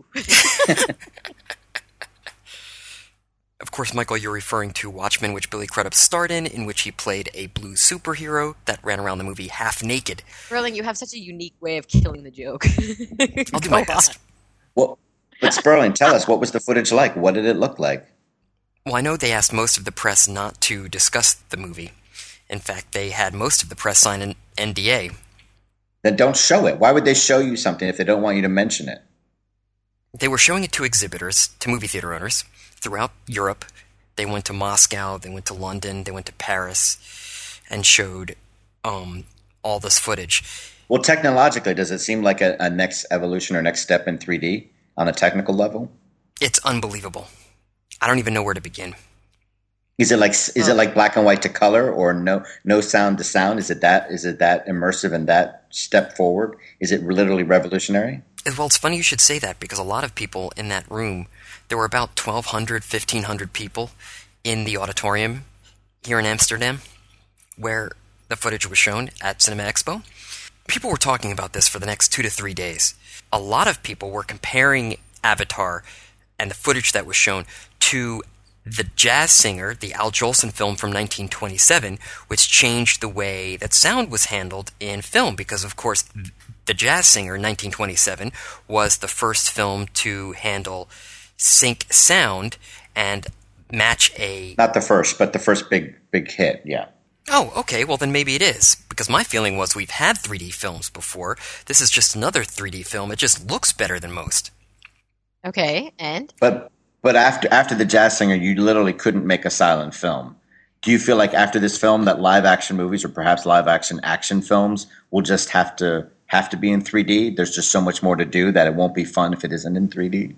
Of course, Michael, you're referring to Watchmen, which Billy Crudup starred in which he played a blue superhero that ran around the movie half naked. Sperling, you have such a unique way of killing the joke. I'll do my best. Well, but Sperling, tell us, what was the footage like? What did it look like? Well, I know they asked most of the press not to discuss the movie. In fact, they had most of the press sign an NDA. Then don't show it. Why would they show you something if they don't want you to mention it? They were showing it to exhibitors, to movie theater owners, throughout Europe. They went to Moscow, they went to London, they went to Paris, and showed all this footage. Well, technologically, does it seem like a next evolution or next step in 3D on a technical level? It's unbelievable. I don't even know where to begin. Is it like black and white to color, or no sound to sound? Is it that immersive and that step forward? Is it literally revolutionary? Well, it's funny you should say that, because a lot of people in that room, there were about 1,200, 1,500 people in the auditorium here in Amsterdam where the footage was shown at Cinema Expo. People were talking about this for the next 2 to 3 days. A lot of people were comparing Avatar and the footage that was shown to The Jazz Singer, the Al Jolson film from 1927, which changed the way that sound was handled in film because, of course, The Jazz Singer in 1927 was the first film to handle sync sound and match a... Not the first, but the first big hit, yeah. Oh, okay, well then maybe it is, because my feeling was we've had 3D films before. This is just another 3D film. It just looks better than most. Okay, and? But after The Jazz Singer, you literally couldn't make a silent film. Do you feel like after this film that live-action movies or perhaps live-action films will just have to be in 3D? There's just so much more to do that it won't be fun if it isn't in 3D?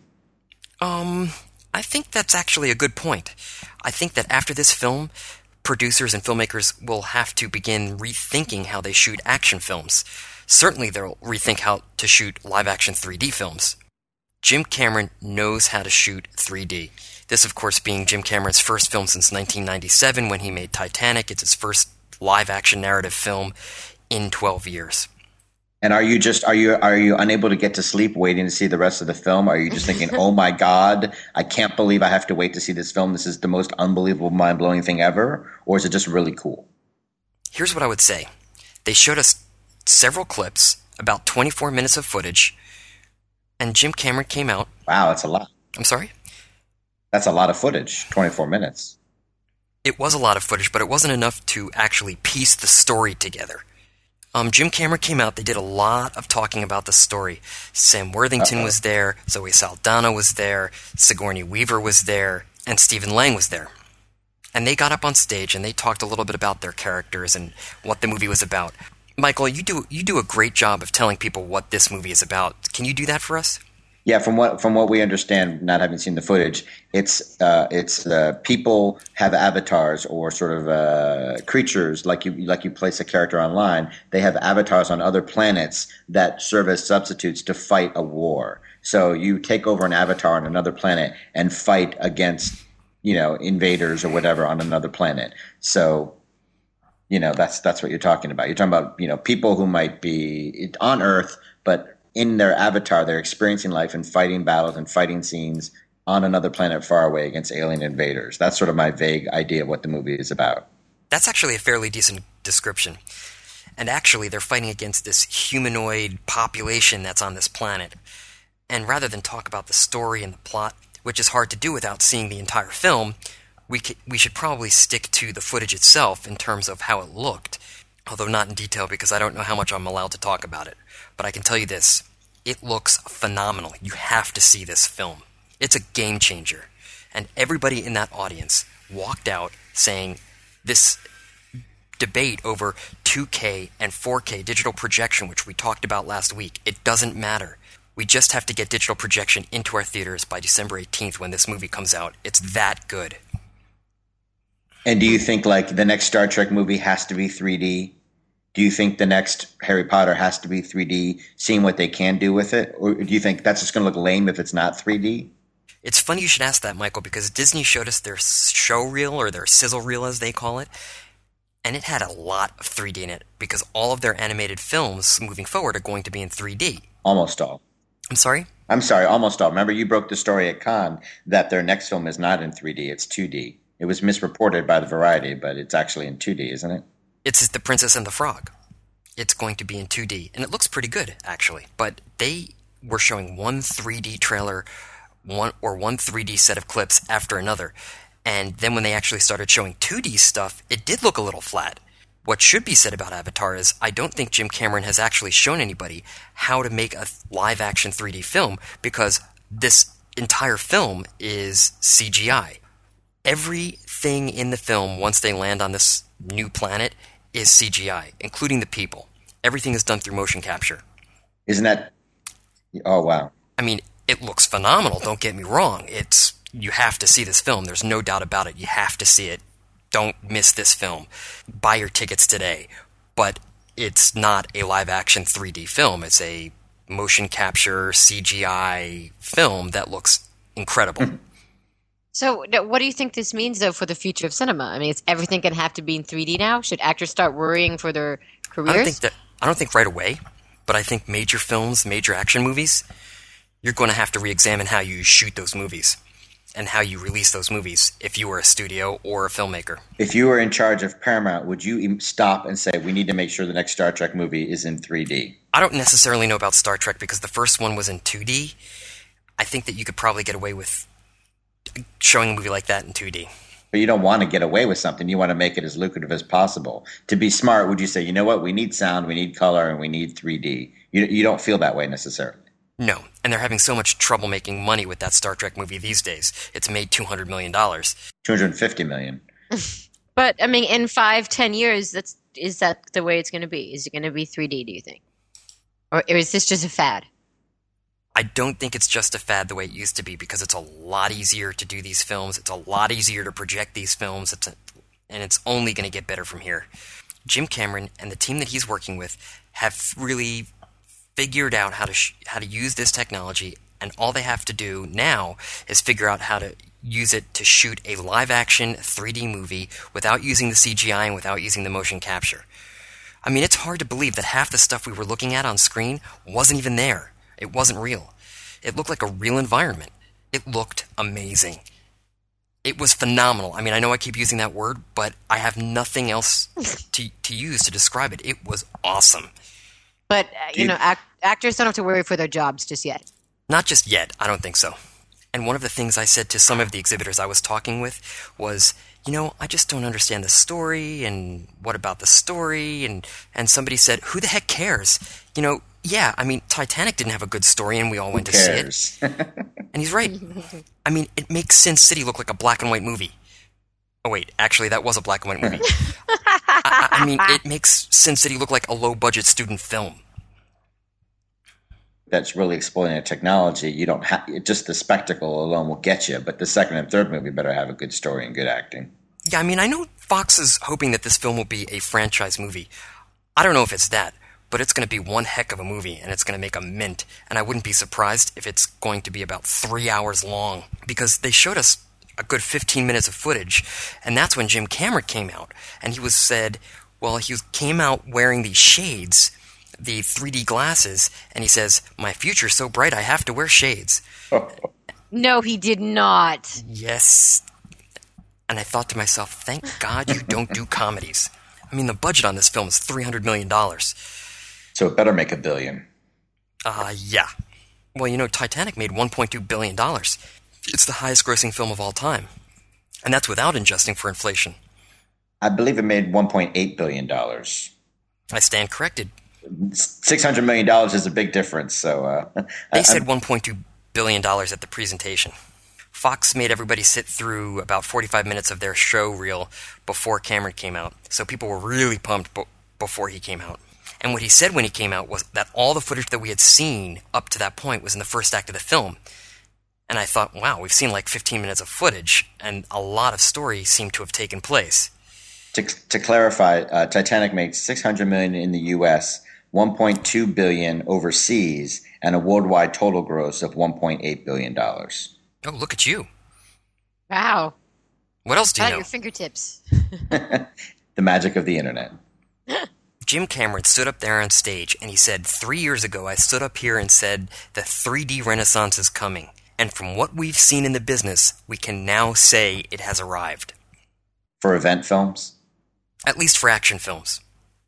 I think that's actually a good point. I think that after this film, producers and filmmakers will have to begin rethinking how they shoot action films. Certainly they'll rethink how to shoot live-action 3D films. Jim Cameron knows how to shoot 3D. This, of course, being Jim Cameron's first film since 1997 when he made Titanic. It's his first live-action narrative film in 12 years. And are you unable to get to sleep waiting to see the rest of the film? Are you just thinking, oh my God, I can't believe I have to wait to see this film. This is the most unbelievable, mind-blowing thing ever? Or is it just really cool? Here's what I would say. They showed us several clips, about 24 minutes of footage, and Jim Cameron came out. Wow, that's a lot. I'm sorry? That's a lot of footage, 24 minutes. It was a lot of footage, but it wasn't enough to actually piece the story together. Jim Cameron came out, they did a lot of talking about the story. Sam Worthington was there, Zoe Saldana was there, Sigourney Weaver was there, and Stephen Lang was there. And they got up on stage and they talked a little bit about their characters and what the movie was about. Michael, you do a great job of telling people what this movie is about. Can you do that for us? Yeah, from what we understand, not having seen the footage, it's people have avatars or sort of creatures like you place a character online. They have avatars on other planets that serve as substitutes to fight a war. So you take over an avatar on another planet and fight against invaders or whatever on another planet. So that's what you're talking about. You're talking about people who might be on Earth, but in their avatar, they're experiencing life and fighting battles and fighting scenes on another planet far away against alien invaders. That's sort of my vague idea of what the movie is about. That's actually a fairly decent description. And actually, they're fighting against this humanoid population that's on this planet. And rather than talk about the story and the plot, which is hard to do without seeing the entire film, we should probably stick to the footage itself in terms of how it looked. Although not in detail because I don't know how much I'm allowed to talk about it. But I can tell you this, it looks phenomenal. You have to see this film. It's a game changer. And everybody in that audience walked out saying this debate over 2K and 4K digital projection, which we talked about last week, it doesn't matter. We just have to get digital projection into our theaters by December 18th when this movie comes out. It's that good. And do you think like the next Star Trek movie has to be 3D? Do you think the next Harry Potter has to be 3D, seeing what they can do with it? Or do you think that's just going to look lame if it's not 3D? It's funny you should ask that, Michael, because Disney showed us their show reel, or their sizzle reel as they call it, and it had a lot of 3D in it, because all of their animated films moving forward are going to be in 3D. Almost all. I'm sorry? I'm sorry, almost all. Remember, you broke the story at Cannes that their next film is not in 3D, it's 2D. It was misreported by the Variety, but it's actually in 2D, isn't it? It's The Princess and the Frog. It's going to be in 2D, and it looks pretty good, actually. But they were showing one 3D trailer, one 3D set of clips after another. And then when they actually started showing 2D stuff, it did look a little flat. What should be said about Avatar is I don't think Jim Cameron has actually shown anybody how to make a live-action 3D film, because this entire film is CGI. Everything in the film, once they land on this new planet, is CGI, including the people. Everything is done through motion capture. Isn't that... Oh, wow. I mean, it looks phenomenal, don't get me wrong. You have to see this film. There's no doubt about it. You have to see it. Don't miss this film. Buy your tickets today. But it's not a live-action 3D film. It's a motion capture CGI film that looks incredible. So what do you think this means, though, for the future of cinema? I mean, is everything going to have to be in 3D now? Should actors start worrying for their careers? I don't think right away, but I think major films, major action movies, you're going to have to re-examine how you shoot those movies and how you release those movies if you were a studio or a filmmaker. If you were in charge of Paramount, would you stop and say, we need to make sure the next Star Trek movie is in 3D? I don't necessarily know about Star Trek because the first one was in 2D. I think that you could probably get away with showing a movie like that in 2D. But you don't want to get away with something. You want to make it as lucrative as possible. To be smart, would you say, you know what, we need sound, we need color, and we need 3D? You don't feel that way necessarily. No, and they're having so much trouble making money with that Star Trek movie these days. It's made $200 million. $250 million. But, I mean, in 5-10 years, is that the way it's going to be? Is it going to be 3D, do you think? Or is this just a fad? I don't think it's just a fad the way it used to be because it's a lot easier to do these films. It's a lot easier to project these films, and it's only going to get better from here. Jim Cameron and the team that he's working with have really figured out how to use this technology, and all they have to do now is figure out how to use it to shoot a live-action 3D movie without using the CGI and without using the motion capture. I mean, it's hard to believe that half the stuff we were looking at on screen wasn't even there. It wasn't real. It looked like a real environment. It looked amazing. It was phenomenal. I mean, I know I keep using that word, but I have nothing else to use to describe it. It was awesome. But, actors don't have to worry for their jobs just yet. Not just yet. I don't think so. And one of the things I said to some of the exhibitors I was talking with was, I just don't understand the story, and what about the story? And somebody said, who the heck cares? Yeah, I mean, Titanic didn't have a good story, and we all went to see it. And he's right. I mean, it makes Sin City look like a black and white movie. Oh, wait, actually, that was a black and white movie. I mean, it makes Sin City look like a low-budget student film. That's really exploiting a technology. You don't have just the spectacle alone will get you, but the second and third movie better have a good story and good acting. Yeah, I mean, I know Fox is hoping that this film will be a franchise movie. I don't know if it's that, but it's going to be one heck of a movie, and it's going to make a mint, and I wouldn't be surprised if it's going to be about 3 hours long, because they showed us a good 15 minutes of footage, and that's when Jim Cameron came out, and he came out wearing these shades, the 3D glasses, and he says, my future's so bright I have to wear shades. No, he did not. Yes. And I thought to myself, thank God you don't do comedies. I mean, the budget on this film is $300 million. So it better make $1 billion. Yeah. Well, Titanic made $1.2 billion. It's the highest grossing film of all time. And that's without adjusting for inflation. I believe it made $1.8 billion. I stand corrected. $600 million is a big difference. So they said $1.2 billion at the presentation. Fox made everybody sit through about 45 minutes of their show reel before Cameron came out. So people were really pumped before he came out. And what he said when he came out was that all the footage that we had seen up to that point was in the first act of the film. And I thought, wow, we've seen like 15 minutes of footage, and a lot of story seemed to have taken place. To clarify, Titanic made $600 million in the U.S., $1.2 billion overseas, and a worldwide total gross of $1.8 billion. Oh, look at you. Wow. What else do you know? At your fingertips. The magic of the internet. Jim Cameron stood up there on stage and he said, 3 years ago I stood up here and said the 3D renaissance is coming. And from what we've seen in the business, we can now say it has arrived. For event films? At least for action films.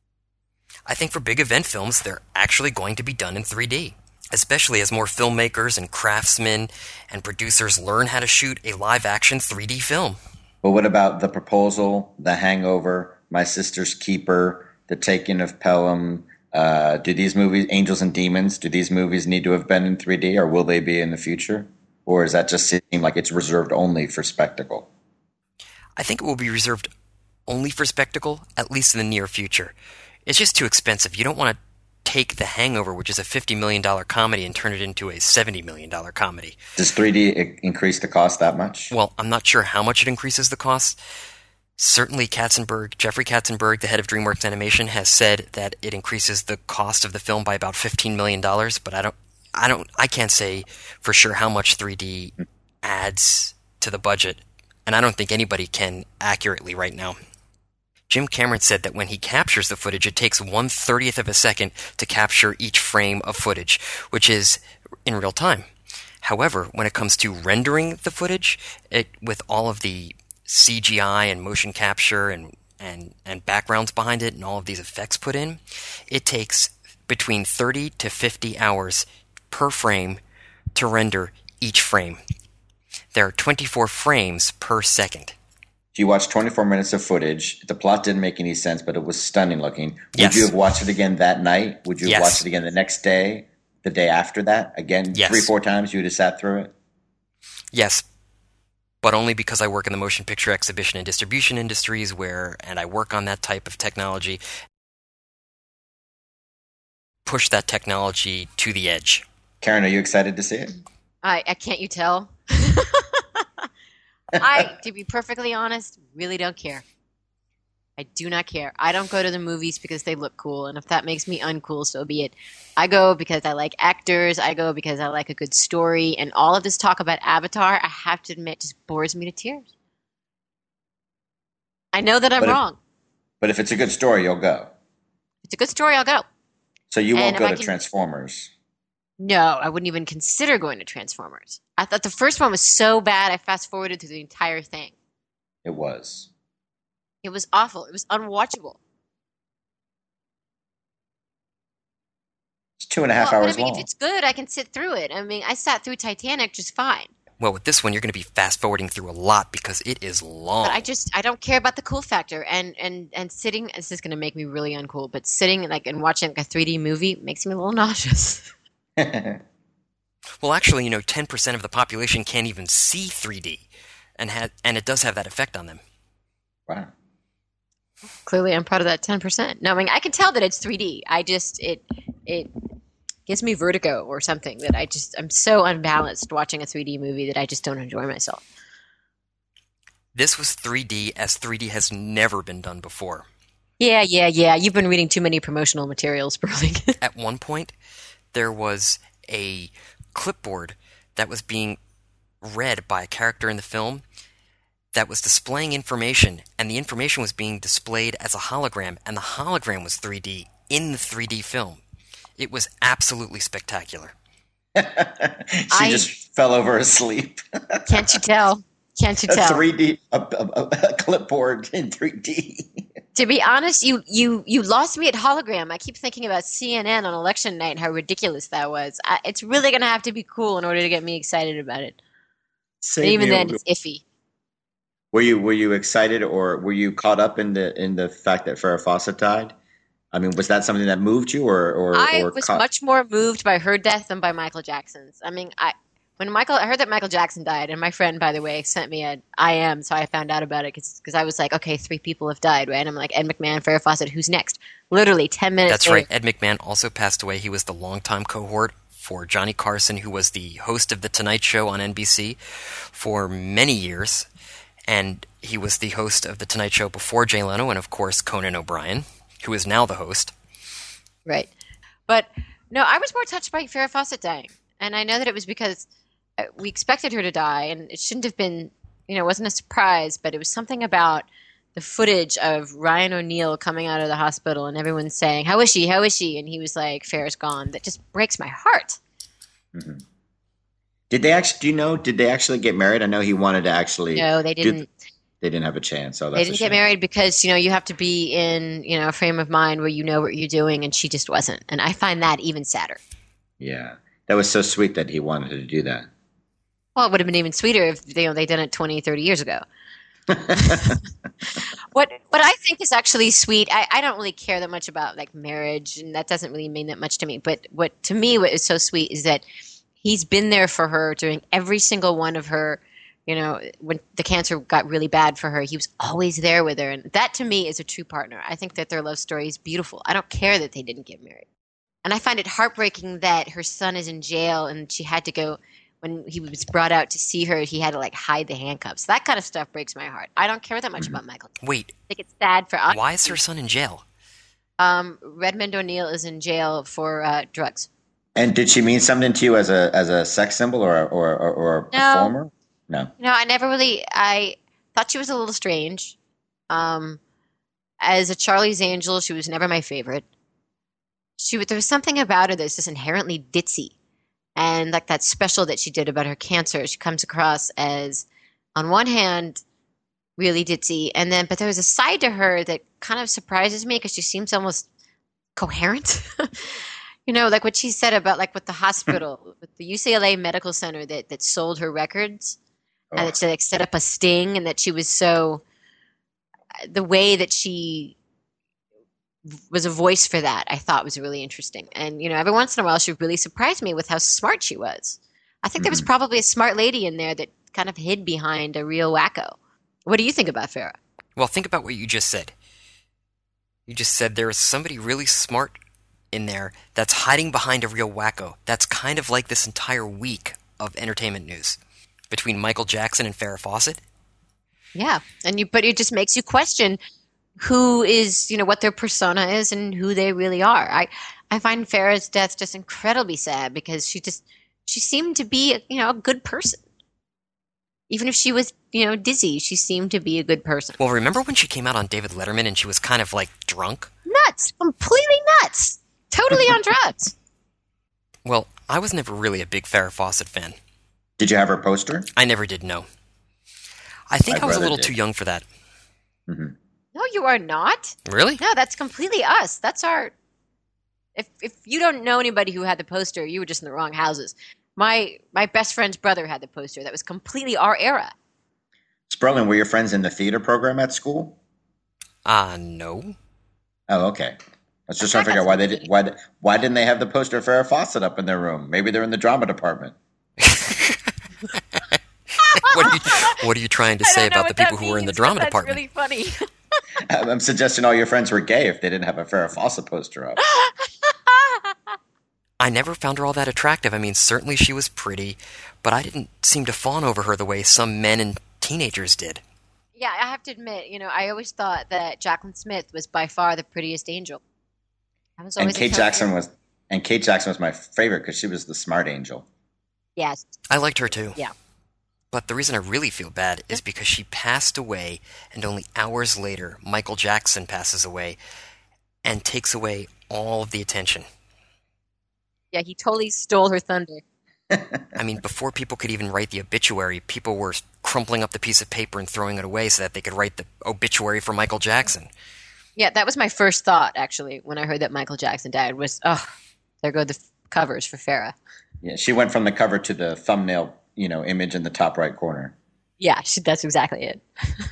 I think for big event films, they're actually going to be done in 3D. Especially as more filmmakers and craftsmen and producers learn how to shoot a live-action 3D film. But what about The Proposal, The Hangover, My Sister's Keeper, The Taking of Pelham? Do these movies, Angels and Demons, do these movies need to have been in 3D, or will they be in the future? Or does that just seem like it's reserved only for spectacle? I think it will be reserved only for spectacle, at least in the near future. It's just too expensive. You don't want to take The Hangover, which is a $50 million comedy, and turn it into a $70 million comedy. Does 3D increase the cost that much? Well, I'm not sure how much it increases the cost. Certainly Jeffrey Katzenberg, the head of DreamWorks Animation, has said that it increases the cost of the film by about $15 million, but I can't say for sure how much 3D adds to the budget, and I don't think anybody can accurately right now. Jim Cameron said that when he captures the footage, it takes 1/30th of a second to capture each frame of footage, which is in real time. However, when it comes to rendering the footage, with all of the CGI and motion capture and backgrounds behind it and all of these effects put in, it takes between 30 to 50 hours per frame to render each frame. There are 24 frames per second. You watched 24 minutes of footage. The plot didn't make any sense, but it was stunning looking. Yes. Would you have watched it again that night? Would you have Yes. watched it again the next day? The day after that? Again, Yes. 3-4 times you would have sat through it? Yes, but only because I work in the motion picture exhibition and distribution industries and I work on that type of technology. Push that technology to the edge. Karen, are you excited to see it? I can't you tell? To be perfectly honest, really don't care. I do not care. I don't go to the movies because they look cool, and if that makes me uncool, so be it. I go because I like actors. I go because I like a good story, and all of this talk about Avatar, I have to admit, just bores me to tears. I know that I'm wrong. But if it's a good story, you'll go. If it's a good story, I'll go. So you won't go to Transformers? No, I wouldn't even consider going to Transformers. I thought the first one was so bad, I fast-forwarded through the entire thing. It was. It was awful. It was unwatchable. It's 2.5 hours long. If it's good, I can sit through it. I mean, I sat through Titanic just fine. Well, with this one, you're going to be fast-forwarding through a lot because it is long. But I don't care about the cool factor. And sitting, this is going to make me really uncool, but sitting and watching a 3D movie makes me a little nauseous. Well, actually, 10% of the population can't even see 3D, and it does have that effect on them. Wow. Clearly, I'm part of that 10%. No, I mean, I can tell that it's 3D. It gives me vertigo or something that I'm so unbalanced watching a 3D movie that I just don't enjoy myself. This was 3D as 3D has never been done before. Yeah. You've been reading too many promotional materials, Sperling. At one point, there was a clipboard that was being read by a character in the film that was displaying information, and the information was being displayed as a hologram, and the hologram was 3D in the 3D film. It was absolutely spectacular. She just fell over asleep. Can't you tell? Can't you tell? A clipboard in 3D. To be honest, you lost me at hologram. I keep thinking about CNN on election night and how ridiculous that was. It's really going to have to be cool in order to get me excited about it. And even then, it's iffy. Were you excited, or were you caught up in the fact that Farrah Fawcett died? I mean, was that something that moved you, or I was much more moved by her death than by Michael Jackson's. I mean, I heard that Michael Jackson died, and my friend, by the way, sent me an IM, so I found out about it because I was like, okay, 3 people have died, right? And I'm like, Ed McMahon, Farrah Fawcett, who's next? Literally 10 minutes. That's right. Ed McMahon also passed away. He was the longtime cohort for Johnny Carson, who was the host of The Tonight Show on NBC for many years. And he was the host of The Tonight Show before Jay Leno and, of course, Conan O'Brien, who is now the host. Right. But, no, I was more touched by Farrah Fawcett dying. And I know that it was because we expected her to die, and it shouldn't have been, it wasn't a surprise, but it was something about the footage of Ryan O'Neal coming out of the hospital and everyone saying, how is she? How is she? And he was like, Farrah's gone. That just breaks my heart. Mm-hmm. Did they actually get married? I know he wanted to actually. No, they didn't. They didn't have a chance. Oh, that's they didn't get married because, you have to be in, a frame of mind where you know what you're doing, and she just wasn't. And I find that even sadder. Yeah. That was so sweet that he wanted to do that. Well, it would have been even sweeter if they done it 20, 30 years ago. What I think is actually sweet, I don't really care that much about like marriage, and that doesn't really mean that much to me. But what is so sweet is that he's been there for her during every single one of her, when the cancer got really bad for her, he was always there with her. And that to me is a true partner. I think that their love story is beautiful. I don't care that they didn't get married. And I find it heartbreaking that her son is in jail and she had to go, when he was brought out to see her, he had to like hide the handcuffs. That kind of stuff breaks my heart. I don't care that much about Michael. Wait. I think it's sad for us. Why is her son in jail? Redmond O'Neal is in jail for drugs. And did she mean something to you as a sex symbol or a performer? No. I never really. I thought she was a little strange. As a Charlie's Angel, she was never my favorite. There was something about her that's just inherently ditzy, And like that special that she did about her cancer, she comes across as, on one hand, really ditzy, but there was a side to her that kind of surprises me because she seems almost coherent. Like what she said about like with the hospital, with the UCLA Medical Center that sold her records, and that she like set up a sting, and that she was so, the way that she was a voice for that, I thought was really interesting. And, every once in a while she really surprised me with how smart she was. I think there was probably a smart lady in there that kind of hid behind a real wacko. What do you think about Farrah? Well, think about what you just said. You just said there is somebody really smart in there that's hiding behind a real wacko. That's kind of like this entire week of entertainment news between Michael Jackson and Farrah Fawcett. Yeah, but it just makes you question who is, what their persona is and who they really are. I find Farrah's death just incredibly sad because she seemed to be, a good person. Even if she was, dizzy, she seemed to be a good person. Well, remember when she came out on David Letterman and she was kind of like drunk? Nuts. Completely nuts. Totally on drugs. Well, I was never really a big Farrah Fawcett fan. Did you have her poster? I never did, no. I think I was a little too young for that. Mm-hmm. No, you are not. Really? No, that's completely us. That's our... If you don't know anybody who had the poster, you were just in the wrong houses. My best friend's brother had the poster. That was completely our era. Sperling, were your friends in the theater program at school? No. Oh, okay. I was just trying to figure out why didn't they have the poster of Farrah Fawcett up in their room? Maybe they're in the drama department. What are you trying to say about the people who were in the drama department? That's really funny. I'm suggesting all your friends were gay if they didn't have a Farrah Fawcett poster up. I never found her all that attractive. I mean, certainly she was pretty, but I didn't seem to fawn over her the way some men and teenagers did. Yeah, I have to admit, I always thought that Jaclyn Smith was by far the prettiest angel. And Kate Jackson was my favorite because she was the smart angel. Yes. I liked her too. Yeah. But the reason I really feel bad is because she passed away, and only hours later, Michael Jackson passes away and takes away all of the attention. Yeah, he totally stole her thunder. I mean, before people could even write the obituary, people were crumpling up the piece of paper and throwing it away so that they could write the obituary for Michael Jackson. Yeah, that was my first thought, actually, when I heard that Michael Jackson died, was, there go the covers for Farrah. Yeah, she went from the cover to the thumbnail, image in the top right corner. Yeah, that's exactly it.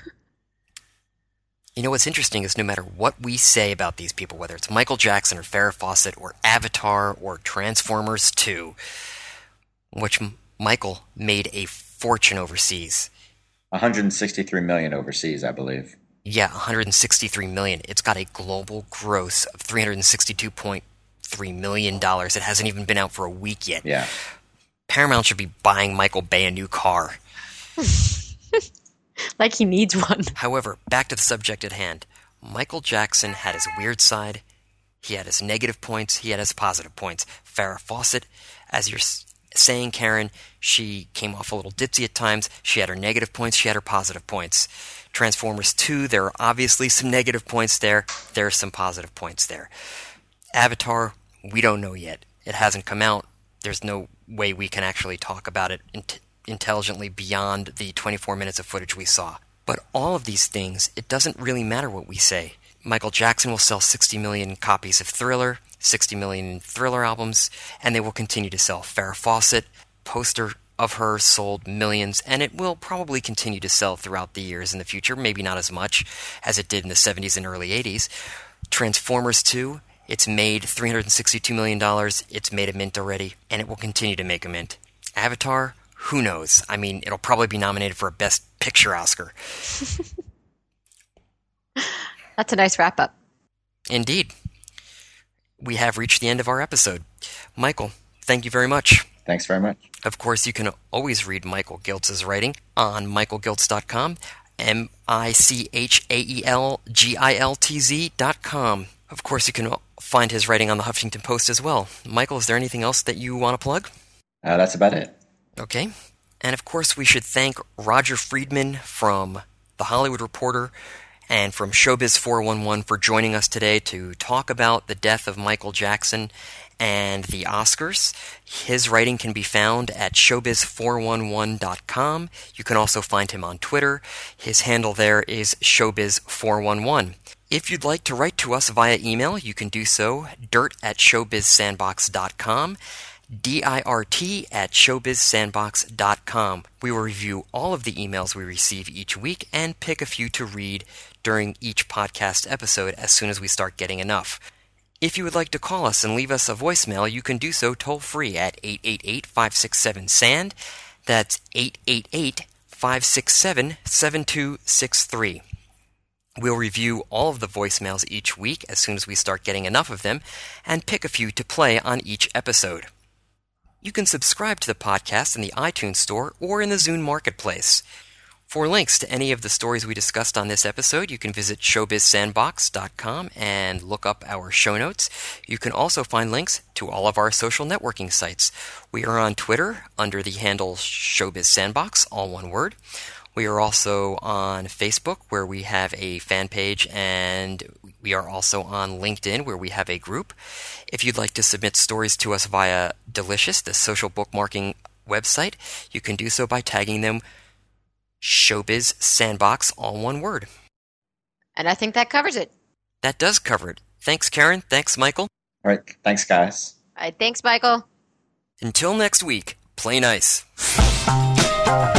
What's interesting is no matter what we say about these people, whether it's Michael Jackson or Farrah Fawcett or Avatar or Transformers 2, which Michael made a fortune overseas. 163 million overseas, I believe. Yeah, 163 million. It's got a global gross of $362.3 million. It hasn't even been out for a week yet. Yeah. Paramount should be buying Michael Bay a new car. Like he needs one. However, back to the subject at hand. Michael Jackson had his weird side. He had his negative points. He had his positive points. Farrah Fawcett, as you're saying, Karen, she came off a little ditzy at times. She had her negative points. She had her positive points. Transformers 2, there are obviously some negative points there. There are some positive points there. Avatar, we don't know yet. It hasn't come out. There's no way we can actually talk about it intelligently beyond the 24 minutes of footage we saw. But all of these things, it doesn't really matter what we say. Michael Jackson will sell 60 million copies of Thriller, 60 million Thriller albums, and they will continue to sell. Farrah Fawcett, poster of her sold millions, and it will probably continue to sell throughout the years in the future, maybe not as much as it did in the 70s and early 80s. Transformers 2, it's made $362 million, it's made a mint already, and it will continue to make a mint. Avatar, who knows? I mean, it'll probably be nominated for a Best Picture Oscar. That's a nice wrap-up. Indeed. We have reached the end of our episode. Michael, thank you very much. Thanks very much. Of course, you can always read Michael Giltz's writing on michaelgiltz.com, michaelgiltz.com. Of course, you can find his writing on the Huffington Post as well. Michael, is there anything else that you want to plug? That's about it. Okay. And of course, we should thank Roger Friedman from The Hollywood Reporter and from Showbiz 411 for joining us today to talk about the death of Michael Jackson and the Oscars. His writing can be found at showbiz411.com. You can also find him on Twitter. His handle there is showbiz411. If you'd like to write to us via email, you can do so dirt@showbizsandbox.com, dirt@showbizsandbox.com. We will review all of the emails we receive each week and pick a few to read during each podcast episode as soon as we start getting enough. If you would like to call us and leave us a voicemail, you can do so toll-free at 888-567-SAND. That's 888-567-7263. We'll review all of the voicemails each week as soon as we start getting enough of them and pick a few to play on each episode. You can subscribe to the podcast in the iTunes Store or in the Zune Marketplace. For links to any of the stories we discussed on this episode, you can visit showbizsandbox.com and look up our show notes. You can also find links to all of our social networking sites. We are on Twitter under the handle showbizsandbox, all one word. We are also on Facebook, where we have a fan page, and we are also on LinkedIn, where we have a group. If you'd like to submit stories to us via Delicious, the social bookmarking website, you can do so by tagging them Showbiz Sandbox, all one word. And I think that covers it. That does cover it. Thanks, Karen. Thanks, Michael. All right. Thanks, guys. All right, thanks, Michael. Until next week, play nice.